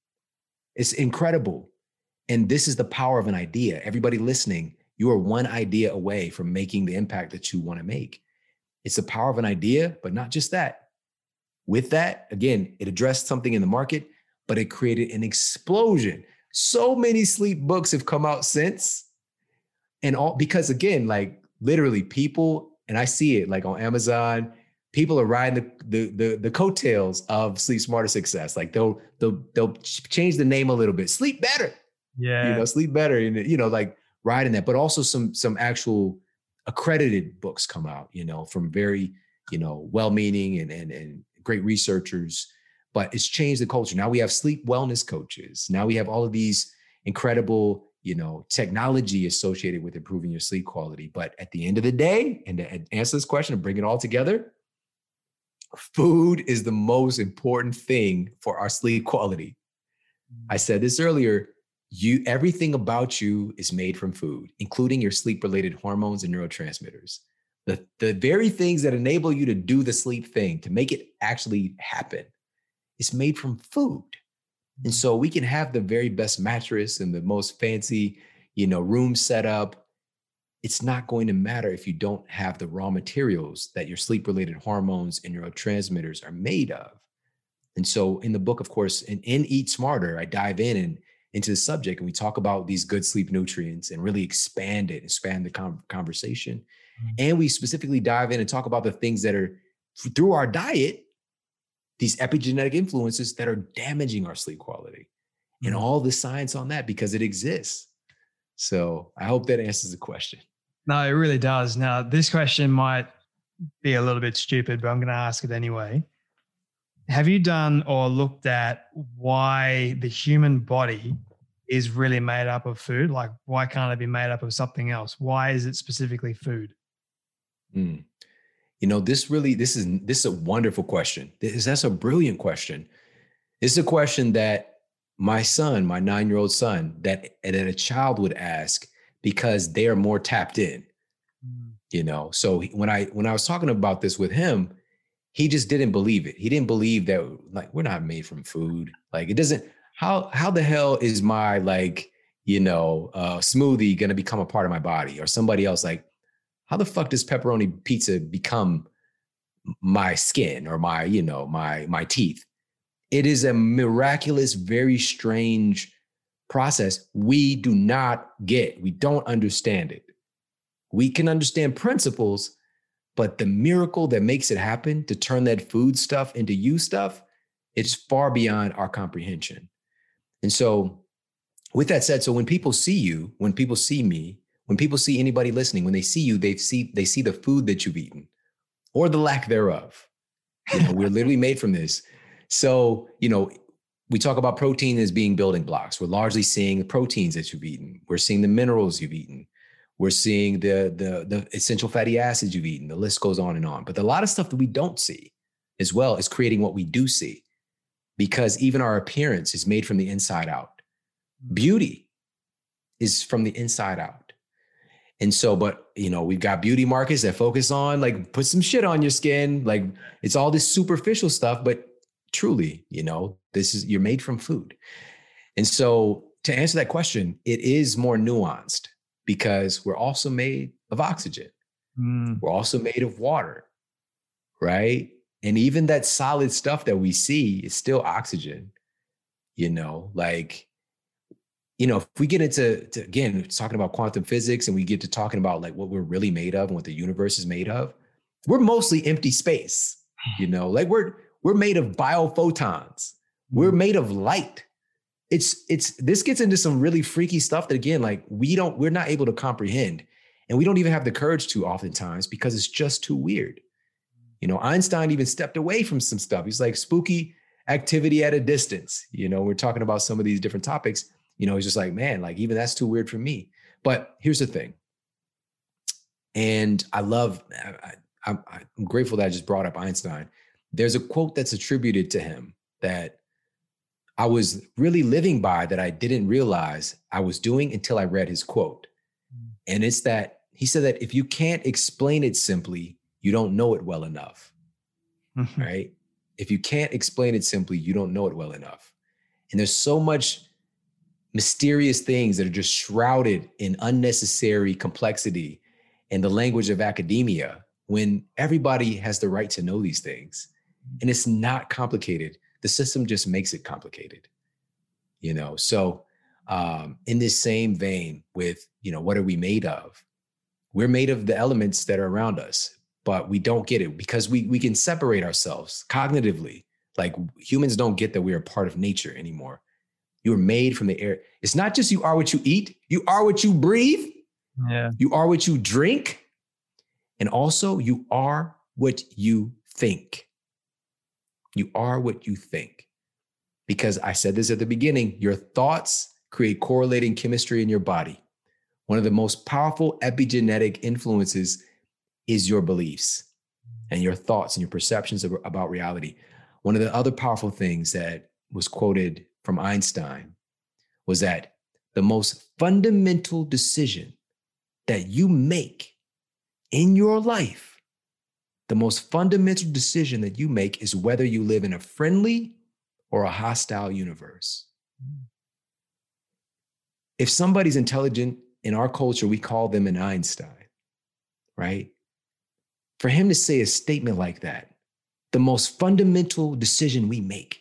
It's incredible. And this is the power of an idea. Everybody listening, you are one idea away from making the impact that you want to make. It's the power of an idea, but not just that. With that, again, it addressed something in the market, but it created an explosion. So many sleep books have come out since. And all because again, like literally people, and I see it like on Amazon, people are riding the, the, the, the coattails of Sleep Smarter success. Like they'll, they'll, they'll change the name a little bit, Sleep Better. Yeah. You know, Sleep Better. And, you know, like, riding that, but also some some actual accredited books come out, you know, from very, you know, well-meaning and and and great researchers. But it's changed the culture. Now we have sleep wellness coaches. Now we have all of these incredible, you know, technology associated with improving your sleep quality. But at the end of the day, and to answer this question and bring it all together, food is the most important thing for our sleep quality. I said this earlier. You, everything about you is made from food, including your sleep-related hormones and neurotransmitters. The, the very things that enable you to do the sleep thing, to make it actually happen, is made from food. And so we can have the very best mattress and the most fancy, you know, room setup. It's not going to matter if you don't have the raw materials that your sleep-related hormones and neurotransmitters are made of. And so in the book, of course, in, in Eat Smarter, I dive in and into the subject and we talk about these good sleep nutrients and really expand it, expand the com- conversation. Mm-hmm. And we specifically dive in and talk about the things that are through our diet, these epigenetic influences that are damaging our sleep quality, mm-hmm. and all the science on that because it exists. So I hope that answers the question. No, it really does. Now, this question might be a little bit stupid, but I'm going to ask it anyway. Have you done or looked at why the human body is really made up of food? Like, why can't it be made up of something else? Why is it specifically food? Mm. You know, this really, this is, this is a wonderful question. This, that's a brilliant question. This is a question that my son, my nine-year-old son, that, that a child would ask because they are more tapped in, mm. you know? So when I, when I was talking about this with him, he just didn't believe it. He didn't believe that, like, we're not made from food. Like, it doesn't, how, how the hell is my, like, you know, uh, smoothie going to become a part of my body? Or somebody else, like, how the fuck does pepperoni pizza become my skin or my, you know, my, my teeth? It is a miraculous, very strange process. We do not get, we don't understand it. We can understand principles, but the miracle that makes it happen to turn that food stuff into you stuff, it's far beyond our comprehension. And so with that said, so when people see you, when people see me, when people see anybody listening, when they see you, they see, they see the food that you've eaten or the lack thereof. You know, we're literally made from this. So, you know, we talk about protein as being building blocks. We're largely seeing the proteins that you've eaten. We're seeing the minerals you've eaten. We're seeing the, the, the essential fatty acids you've eaten. The list goes on and on. But a lot of stuff that we don't see as well is creating what we do see. because even our appearance is made from the inside out. Beauty is from the inside out. And so, but you know, we've got beauty markets that focus on like, put some shit on your skin. Like it's all this superficial stuff, but truly, you know, this is, you're made from food. And so to answer that question, it is more nuanced because we're also made of oxygen. Mm. We're also made of water, right? And even that solid stuff that we see is still oxygen, you know, like, you know, if we get into, to, again, talking about quantum physics and we get to talking about like what we're really made of and what the universe is made of, we're mostly empty space, you know, like we're, we're made of biophotons. We're made of light. It's, it's, this gets into some really freaky stuff that again, like we don't, we're not able to comprehend and we don't even have the courage to oftentimes because it's just too weird. You know, Einstein even stepped away from some stuff. He's like spooky activity at a distance. You know, we're talking about some of these different topics. You know, he's just like, man, like even that's too weird for me. But here's the thing. And I love, I, I, I'm grateful that I just brought up Einstein. There's a quote that's attributed to him that I was really living by that I didn't realize I was doing until I read his quote. And it's that he said that if you can't explain it simply, you don't know it well enough, mm-hmm. right? If you can't explain it simply, you don't know it well enough. And there's so much mysterious things that are just shrouded in unnecessary complexity in the language of academia when everybody has the right to know these things. And it's not complicated. The system just makes it complicated, you know? So um, in this same vein with, you know, what are we made of? We're made of the elements that are around us, but we don't get it because we we can separate ourselves cognitively. Like humans don't get that we are part of nature anymore. You are made from the air. It's not just you are what you eat. You are what you breathe. Yeah. You are what you drink. And also you are what you think. You are what you think. Because I said this at the beginning, your thoughts create correlating chemistry in your body. One of the most powerful epigenetic influences is your beliefs and your thoughts and your perceptions of, about reality. One of the other powerful things that was quoted from Einstein was that the most fundamental decision that you make in your life, the most fundamental decision that you make is whether you live in a friendly or a hostile universe. If somebody's intelligent in our culture, we call them an Einstein, right? For him to say a statement like that, the most fundamental decision we make,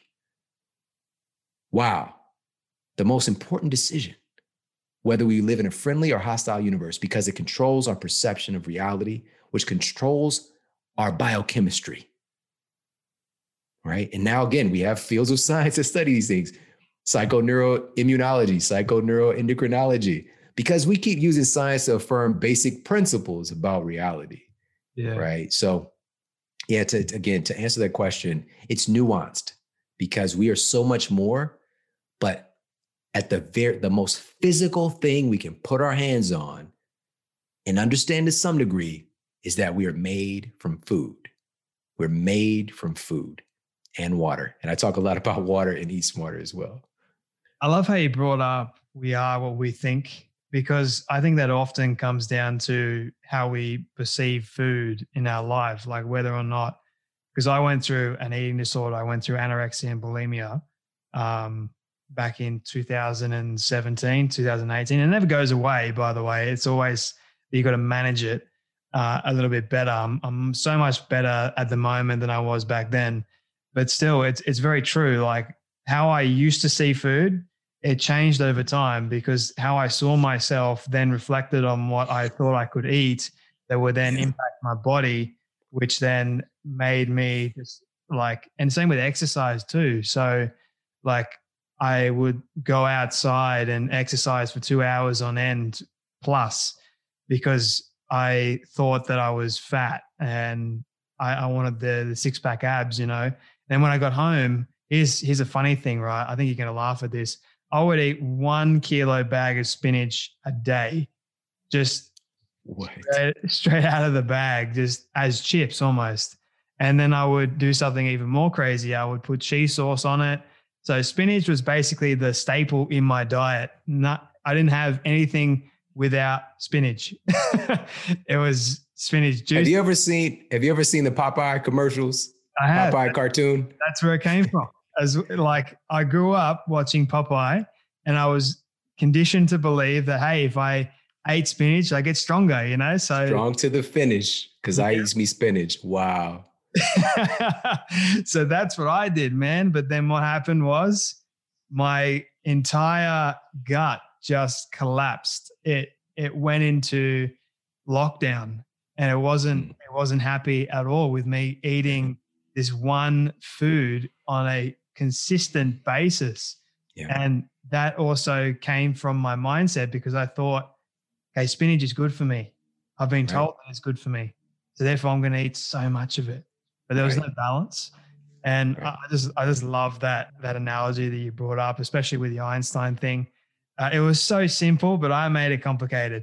wow, the most important decision, whether we live in a friendly or hostile universe, because it controls our perception of reality, which controls our biochemistry, right? And now, again, we have fields of science that study these things, psychoneuroimmunology, psychoneuroendocrinology, because we keep using science to affirm basic principles about reality, yeah. right? So yeah, to, to, again, to answer that question, it's nuanced because we are so much more, but at the very, the most physical thing we can put our hands on and understand to some degree is that we are made from food. We're made from food and water. And I talk a lot about water and Eat Smarter as well. I love how you brought up we are what we think, because I think that often comes down to how we perceive food in our life, like whether or not, because I went through an eating disorder. I went through anorexia and bulimia um, back in two thousand seventeen, two thousand eighteen. It never goes away, by the way. It's always, you got to manage it uh, a little bit better. I'm, I'm so much better at the moment than I was back then, but still it's, it's very true. Like how I used to see food, it changed over time because how I saw myself then reflected on what I thought I could eat that would then impact my body, which then made me just like, and same with exercise too. So like I would go outside and exercise for two hours on end plus because I thought that I was fat and I, I wanted the, the six pack abs, you know. Then when I got home, here's, here's a funny thing, right? I think you're going to laugh at this. I would eat one kilo bag of spinach a day, just straight, straight out of the bag, just as chips almost. And then I would do something even more crazy. I would put cheese sauce on it. So spinach was basically the staple in my diet. Not, I didn't have anything without spinach. It was spinach juice. Have you ever seen, have you ever seen the Popeye commercials? I have. Popeye cartoon? That's where it came from. As like I grew up watching Popeye, and I was conditioned to believe that, hey, if I ate spinach, I get stronger, you know? So strong to the finish, because I yeah. eat me spinach. Wow. So that's what I did, man. But then what happened was my entire gut just collapsed. It it went into lockdown, and it wasn't it wasn't happy at all with me eating this one food on a consistent basis. Yeah. And that also came from my mindset, because I thought, okay, spinach is good for me. I've been told right. that it's good for me. So therefore I'm going to eat so much of it. But there was right. no balance. And right. I just I just love that that analogy that you brought up, especially with the Einstein thing. Uh, it was so simple, but I made it complicated.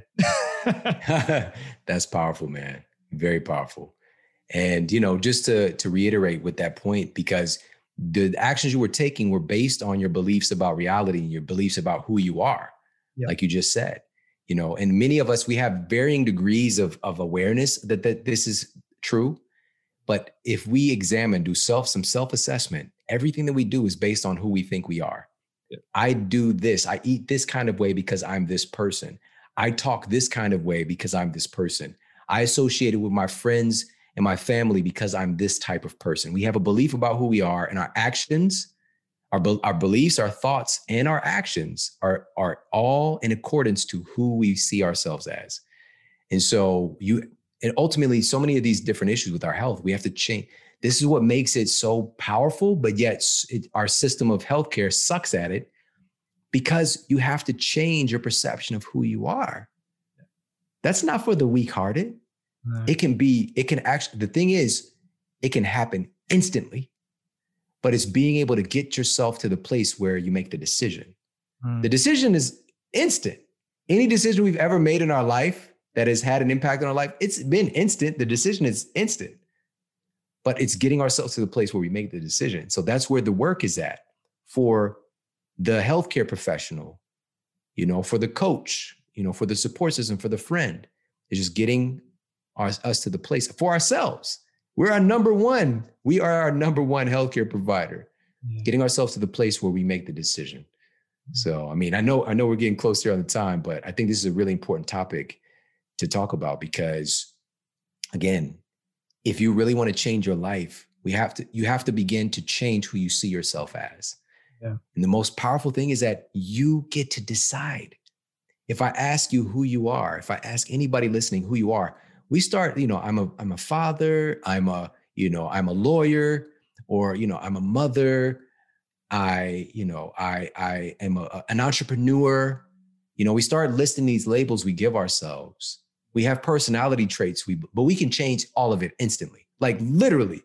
That's powerful, man. Very powerful. And, you know, just to, to reiterate with that point, because the actions you were taking were based on your beliefs about reality and your beliefs about who you are, yep. like you just said, you know, and many of us, we have varying degrees of, of awareness that, that this is true. But if we examine, do self, some self-assessment, everything that we do is based on who we think we are. Yep. I do this, I eat this kind of way because I'm this person. I talk this kind of way because I'm this person. I associate it with my friends and my family because I'm this type of person. We have a belief about who we are, and our actions, our, be- our beliefs, our thoughts, and our actions are, are all in accordance to who we see ourselves as. And so you, and ultimately so many of these different issues with our health, we have to change. This is what makes it so powerful, but yet it, our system of healthcare sucks at it, because you have to change your perception of who you are. That's not for the weak-hearted. No. It can be, it can actually, the thing is, it can happen instantly, but it's being able to get yourself to the place where you make the decision. Mm. The decision is instant. Any decision we've ever made in our life that has had an impact on our life, it's been instant. The decision is instant, but it's getting ourselves to the place where we make the decision. So that's where the work is at for the healthcare professional, you know, for the coach, you know, for the support system, for the friend. It's just getting our, us to the place for ourselves. We're our number one. We are our number one healthcare provider, yeah. getting ourselves to the place where we make the decision. Mm-hmm. So, I mean, I know, I know we're getting close here on the time, but I think this is a really important topic to talk about, because again, if you really want to change your life, we have to, you have to begin to change who you see yourself as. Yeah. And the most powerful thing is that you get to decide. If I ask you who you are, if I ask anybody listening who you are, we start, you know, I'm a, I'm a father, I'm a, you know, I'm a lawyer, or, you know, I'm a mother. I, you know, I, I am a, an entrepreneur. You know, we start listing these labels we give ourselves. We have personality traits, we, but we can change all of it instantly. Like literally.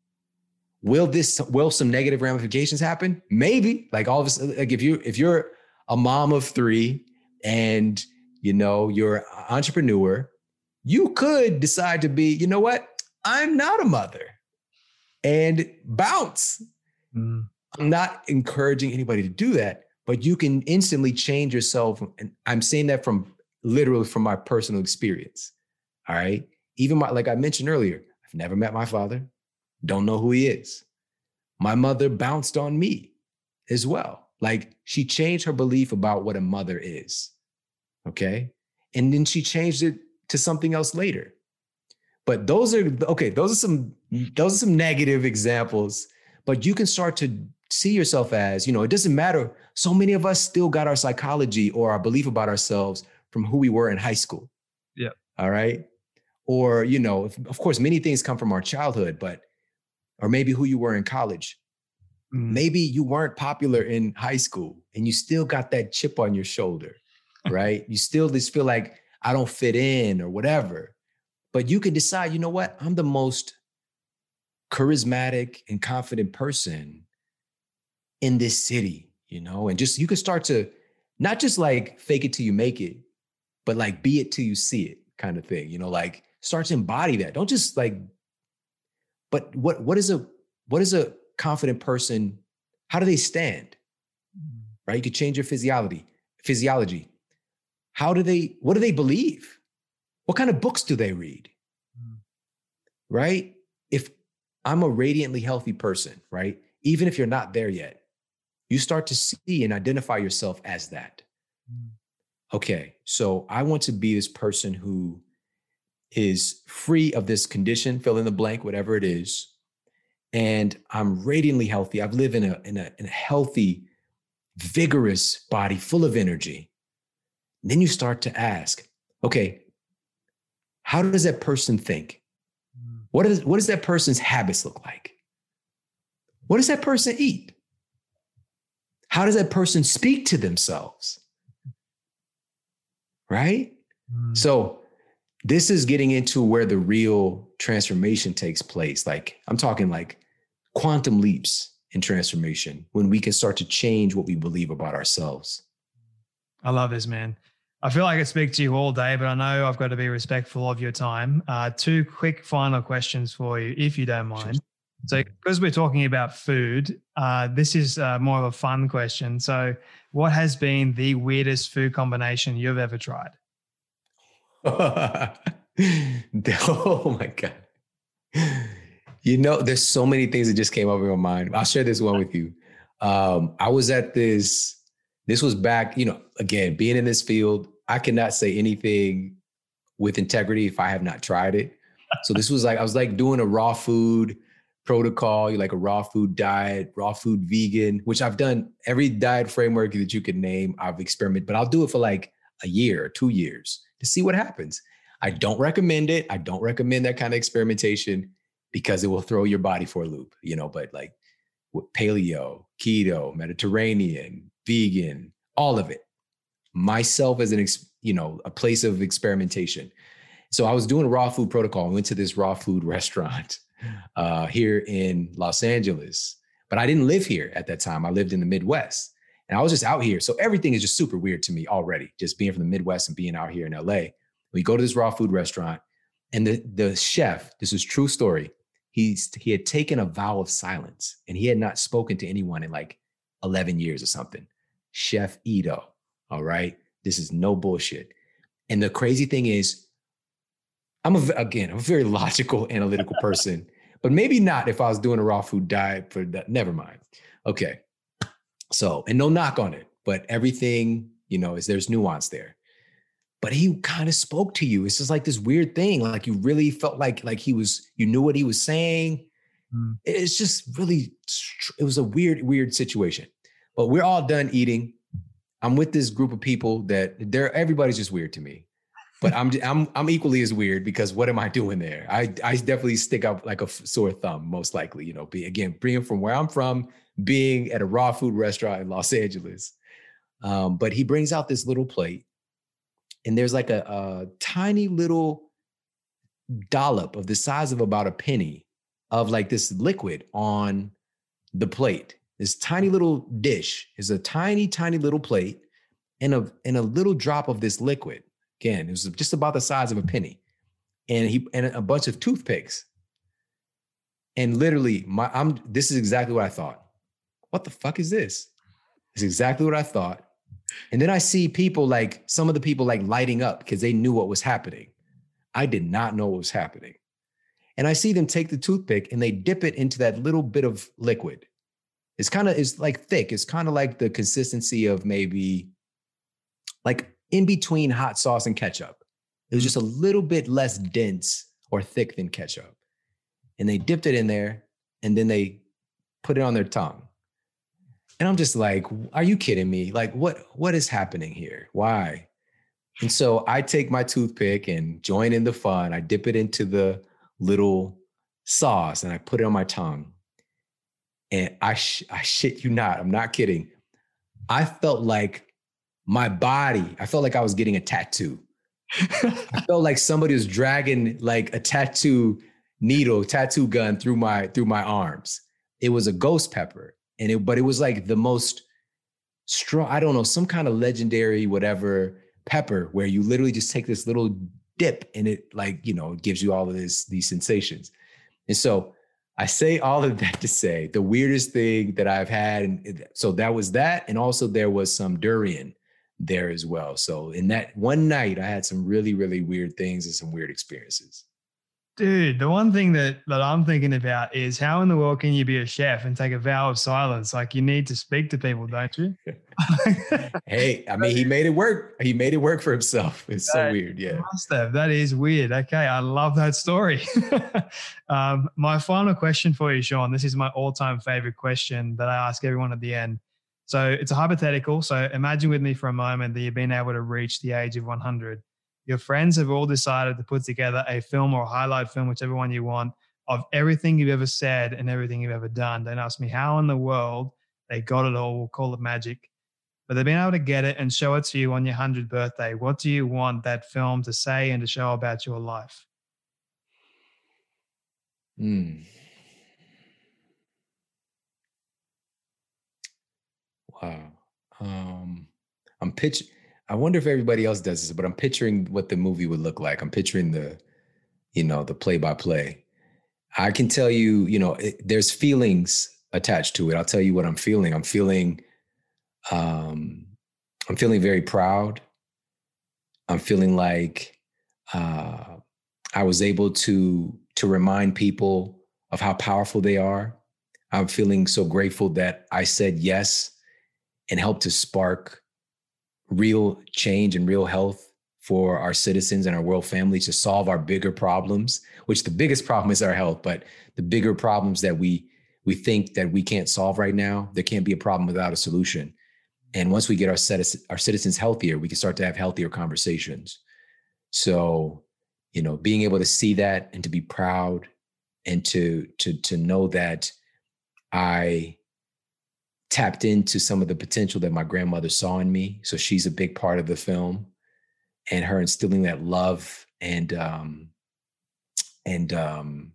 Will this, will some negative ramifications happen? Maybe. Like all of a sudden, like if you, if you're a mom of three and, you know, you're an entrepreneur, you could decide to be, you know what? I'm not a mother, and bounce. Mm. I'm not encouraging anybody to do that, but you can instantly change yourself. And I'm saying that from literally from my personal experience. All right. Even my, like I mentioned earlier, I've never met my father. Don't know who he is. My mother bounced on me as well. Like she changed her belief about what a mother is. Okay. And then she changed it to something else later. But those are, okay, those are some, those are some negative examples, but you can start to see yourself as, you know, it doesn't matter. So many of us still got our psychology or our belief about ourselves from who we were in high school. Yeah. All right. Or, you know, of course, many things come from our childhood, but, or maybe who you were in college. Mm. Maybe you weren't popular in high school and you still got that chip on your shoulder, right? You still just feel like I don't fit in or whatever, but you can decide, you know what? I'm the most charismatic and confident person in this city, you know, and just, you can start to not just like fake it till you make it, but like be it till you see it kind of thing, you know, like start to embody that. Don't just like But what what is a what is a confident person? How do they stand? Right? You could change your physiology. Physiology. How do they, what do they believe? What kind of books do they read? Right? If I'm a radiantly healthy person, right? Even if you're not there yet, you start to see and identify yourself as that. Okay, so I want to be this person who is free of this condition, fill in the blank, whatever it is. And I'm radiantly healthy. I've lived in a, in a, in a healthy, vigorous body full of energy. And then you start to ask, okay, how does that person think? What is, what does that person's habits look like? What does that person eat? How does that person speak to themselves? Right? Mm. So this is getting into where the real transformation takes place. Like I'm talking like quantum leaps in transformation when we can start to change what we believe about ourselves. I love this, man. I feel like I could speak to you all day, but I know I've got to be respectful of your time. Uh, two quick final questions for you, if you don't mind. Sure. So because we're talking about food, uh, this is uh, more of a fun question. So what has been the weirdest food combination you've ever tried? Oh my God. You know, there's so many things that just came up in my mind. I'll share this one with you. Um, I was at this, this was back, you know, again, being in this field, I cannot say anything with integrity if I have not tried it. So this was like, I was like doing a raw food protocol, like a raw food diet, raw food vegan, which I've done every diet framework that you can name. I've experimented, but I'll do it for like a year or two years to see what happens. I don't recommend it. I don't recommend that kind of experimentation because it will throw your body for a loop, you know, but like paleo, keto, Mediterranean, vegan, all of it. Myself as an, you know, a place of experimentation. So I was doing a raw food protocol. I went to this raw food restaurant uh, here in Los Angeles, but I didn't live here at that time. I lived in the Midwest and I was just out here. So everything is just super weird to me already, just being from the Midwest and being out here in L A. We go to this raw food restaurant and the, the chef, this is true story. He's, he had taken a vow of silence and he had not spoken to anyone in like eleven years or something. Chef Ito. All right. This is no bullshit. And the crazy thing is, I'm a, again, I'm a very logical, analytical person, but maybe not if I was doing a raw food diet for that. Never mind. Okay. So, and no knock on it, but everything, you know, is there's nuance there. But he kind of spoke to you. It's just like this weird thing. Like you really felt like, like he was, you knew what he was saying. Mm. It's just really, it was a weird, weird situation. But we're all done eating. I'm with this group of people that they're, everybody's just weird to me. But I'm I'm I'm equally as weird because what am I doing there? I I definitely stick out like a sore thumb, most likely. You know, be again being from where I'm from, being at a raw food restaurant in Los Angeles. Um, but he brings out this little plate, and there's like a, a tiny little dollop of the size of about a penny of like this liquid on the plate. This tiny little dish is a tiny, tiny little plate, and a and a little drop of this liquid. Again, it was just about the size of a penny, and he and a bunch of toothpicks. And literally, my I'm this is exactly what I thought. What the fuck is this? It's exactly what I thought. And then I see people like some of the people like lighting up because they knew what was happening. I did not know what was happening. And I see them take the toothpick and they dip it into that little bit of liquid. It's kind of, it's like thick. It's kind of like the consistency of maybe like in between hot sauce and ketchup. It was just a little bit less dense or thick than ketchup. And they dipped it in there and then they put it on their tongue. And I'm just like, are you kidding me? Like, what, what is happening here? Why? And so I take my toothpick and join in the fun. I dip it into the little sauce and I put it on my tongue. And I, sh- I shit you not, I'm not kidding. I felt like my body, I felt like I was getting a tattoo. I felt like somebody was dragging like a tattoo needle, tattoo gun through my through my arms. It was a ghost pepper, and it, but it was like the most strong. I don't know, some kind of legendary whatever pepper where you literally just take this little dip and it like you know gives you all of this these sensations. And so I say all of that to say the weirdest thing that I've had. And so that was that. And also there was some durian there as well. So in that one night, I had some really, really weird things and some weird experiences. Dude, the one thing that, that I'm thinking about is how in the world can you be a chef and take a vow of silence? Like you need to speak to people, don't you? Hey, I mean, he made it work. He made it work for himself. It's so weird. Yeah. Must have. That is weird. Okay. I love that story. um, my final question for you, Sean, this is my all-time favorite question that I ask everyone at the end. So it's a hypothetical. So imagine with me for a moment that you've been able to reach the age of one hundred. Your friends have all decided to put together a film or a highlight film, whichever one you want, of everything you've ever said and everything you've ever done. Don't ask me how in the world they got it all. We'll call it magic. But they've been able to get it and show it to you on your one hundredth birthday. What do you want that film to say and to show about your life? Hmm. Wow. Um, I'm pitching. I wonder if everybody else does this, but I'm picturing what the movie would look like. I'm picturing the, you know, the play by play. I can tell you, you know, it, there's feelings attached to it. I'll tell you what I'm feeling. I'm feeling, um, I'm feeling very proud. I'm feeling like uh, I was able to to remind people of how powerful they are. I'm feeling so grateful that I said yes and helped to spark real change and real health for our citizens and our world family to solve our bigger problems, which the biggest problem is our health, but the bigger problems that we we think that we can't solve right now, there can't be a problem without a solution. And once we get our citizens, our citizens healthier, we can start to have healthier conversations. So, you know, being able to see that and to be proud and to to to know that I tapped into some of the potential that my grandmother saw in me. So she's a big part of the film, and her instilling that love and um, and um,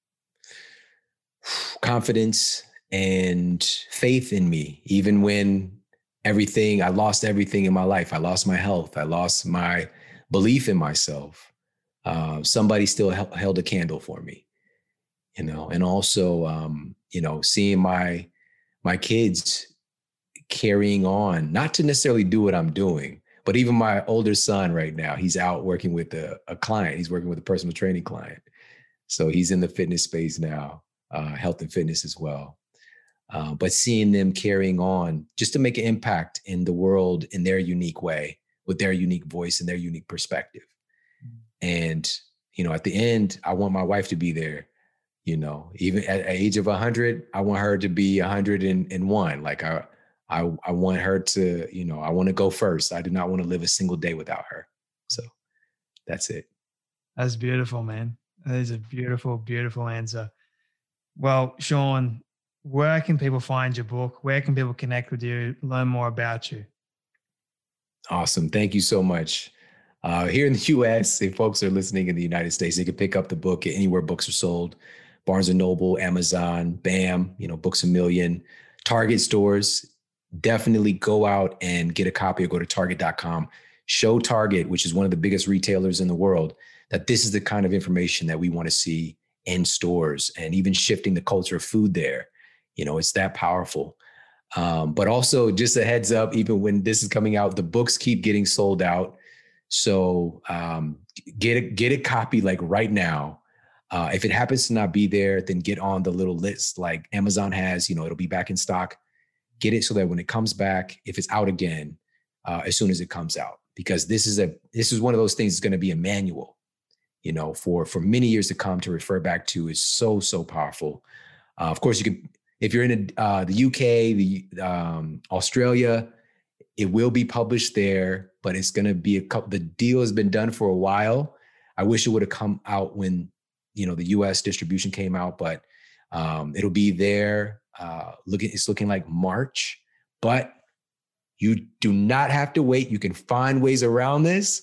confidence and faith in me, even when everything, I lost everything in my life. I lost my health. I lost my belief in myself. Uh, somebody still hel- held a candle for me, you know, and also, um, you know, seeing my my kids carrying on, not to necessarily do what I'm doing, but even my older son right now, he's out working with a, a client. He's working with a personal training client. So he's in the fitness space now, uh, health and fitness as well. Uh, but seeing them carrying on just to make an impact in the world in their unique way, with their unique voice and their unique perspective. And, you know, at the end, I want my wife to be there. You know, even at the age of one hundred, I want her to be one hundred one. Like I, I, I want her to, you know, I want to go first. I do not want to live a single day without her. So that's it. That's beautiful, man. That is a beautiful, beautiful answer. Well, Sean, where can people find your book? Where can people connect with you, learn more about you? Awesome. Thank you so much. Uh, here in the U S, if folks are listening in the United States, they can pick up the book anywhere books are sold. Barnes and Noble, Amazon, BAM, you know, Books A Million, Target stores. Definitely go out and get a copy or go to target dot com. Show Target, which is one of the biggest retailers in the world, that this is the kind of information that we want to see in stores, and even shifting the culture of food there. You know, it's that powerful. Um, but also just a heads up, even when this is coming out, the books keep getting sold out. So um, get a, get a copy like right now. Uh, if it happens to not be there, then get on the little list like Amazon has, you know, it'll be back in stock. Get it so that when it comes back, if it's out again, uh, as soon as it comes out, because this is a, this is one of those things that's going to be a manual, you know, for, for many years to come to refer back to. Is so, so powerful. Uh, of course you can, if you're in a, uh, the U K, the um, Australia, it will be published there, but it's going to be a couple, the deal has been done for a while. I wish it would have come out when, you know, the U S distribution came out, but um, it'll be there. Uh, looking, it's looking like March, but you do not have to wait. You can find ways around this.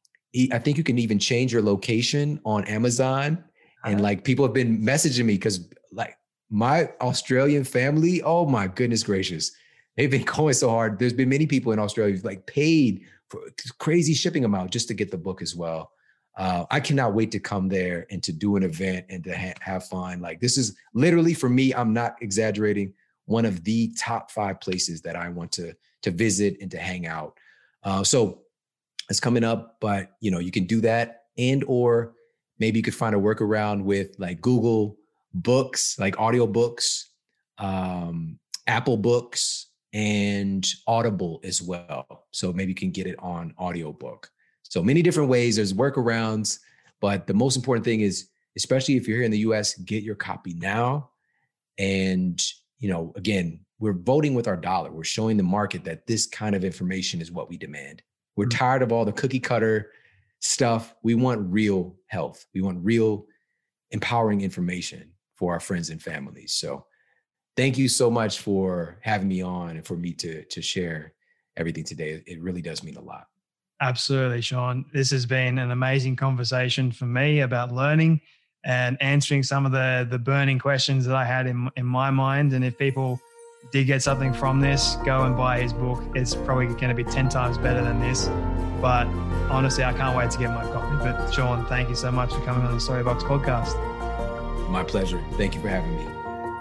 I think you can even change your location on Amazon. And like people have been messaging me because like my Australian family, oh my goodness gracious, they've been going so hard. There's been many people in Australia who've like paid for crazy shipping amount just to get the book as well. Uh, I cannot wait to come there and to do an event and to ha- have fun. Like this is literally for me, I'm not exaggerating, one of the top five places that I want to, to visit and to hang out. Uh, so it's coming up, but you know, you can do that, and, or maybe you could find a workaround with like Google Books, like audio books, um, Apple Books, and Audible as well. So maybe you can get it on audiobook. So many different ways, there's workarounds, but the most important thing is, especially if you're here in the U S, get your copy now. And, you know, again, we're voting with our dollar. We're showing the market that this kind of information is what we demand. We're mm-hmm. tired of all the cookie cutter stuff. We want real health. We want real empowering information for our friends and families. So thank you so much for having me on and for me to, to share everything today. It really does mean a lot. Absolutely, Sean. This has been an amazing conversation for me about learning and answering some of the, the burning questions that I had in, in my mind. And if people did get something from this, go and buy his book. It's probably going to be ten times better than this. But honestly, I can't wait to get my copy. But Sean, thank you so much for coming on the Storybox podcast. My pleasure. Thank you for having me.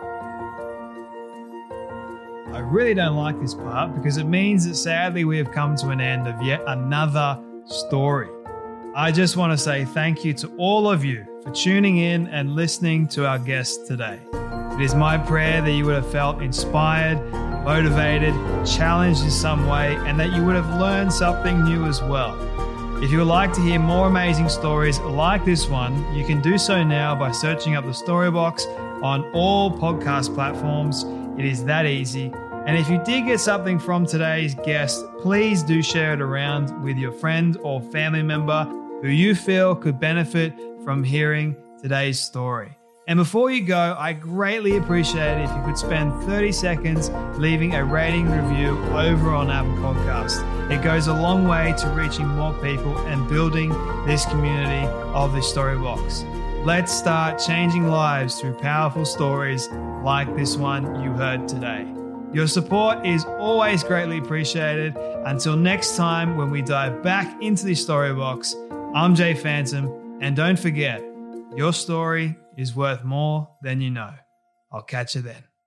I really don't like this part because it means that sadly we have come to an end of yet another story. I just want to say thank you to all of you for tuning in and listening to our guest today. It is my prayer that you would have felt inspired, motivated, challenged in some way, and that you would have learned something new as well. If you would like to hear more amazing stories like this one, you can do so now by searching up the Storybox on all podcast platforms. It is that easy. And if you did get something from today's guest, please do share it around with your friend or family member who you feel could benefit from hearing today's story. And before you go, I greatly appreciate it if you could spend thirty seconds leaving a rating review over on Apple Podcasts. It goes a long way to reaching more people and building this community of the Storybox. Let's start changing lives through powerful stories like this one you heard today. Your support is always greatly appreciated. Until next time, when we dive back into the Storybox, I'm Jay Phantom, and don't forget, your story is worth more than you know. I'll catch you then.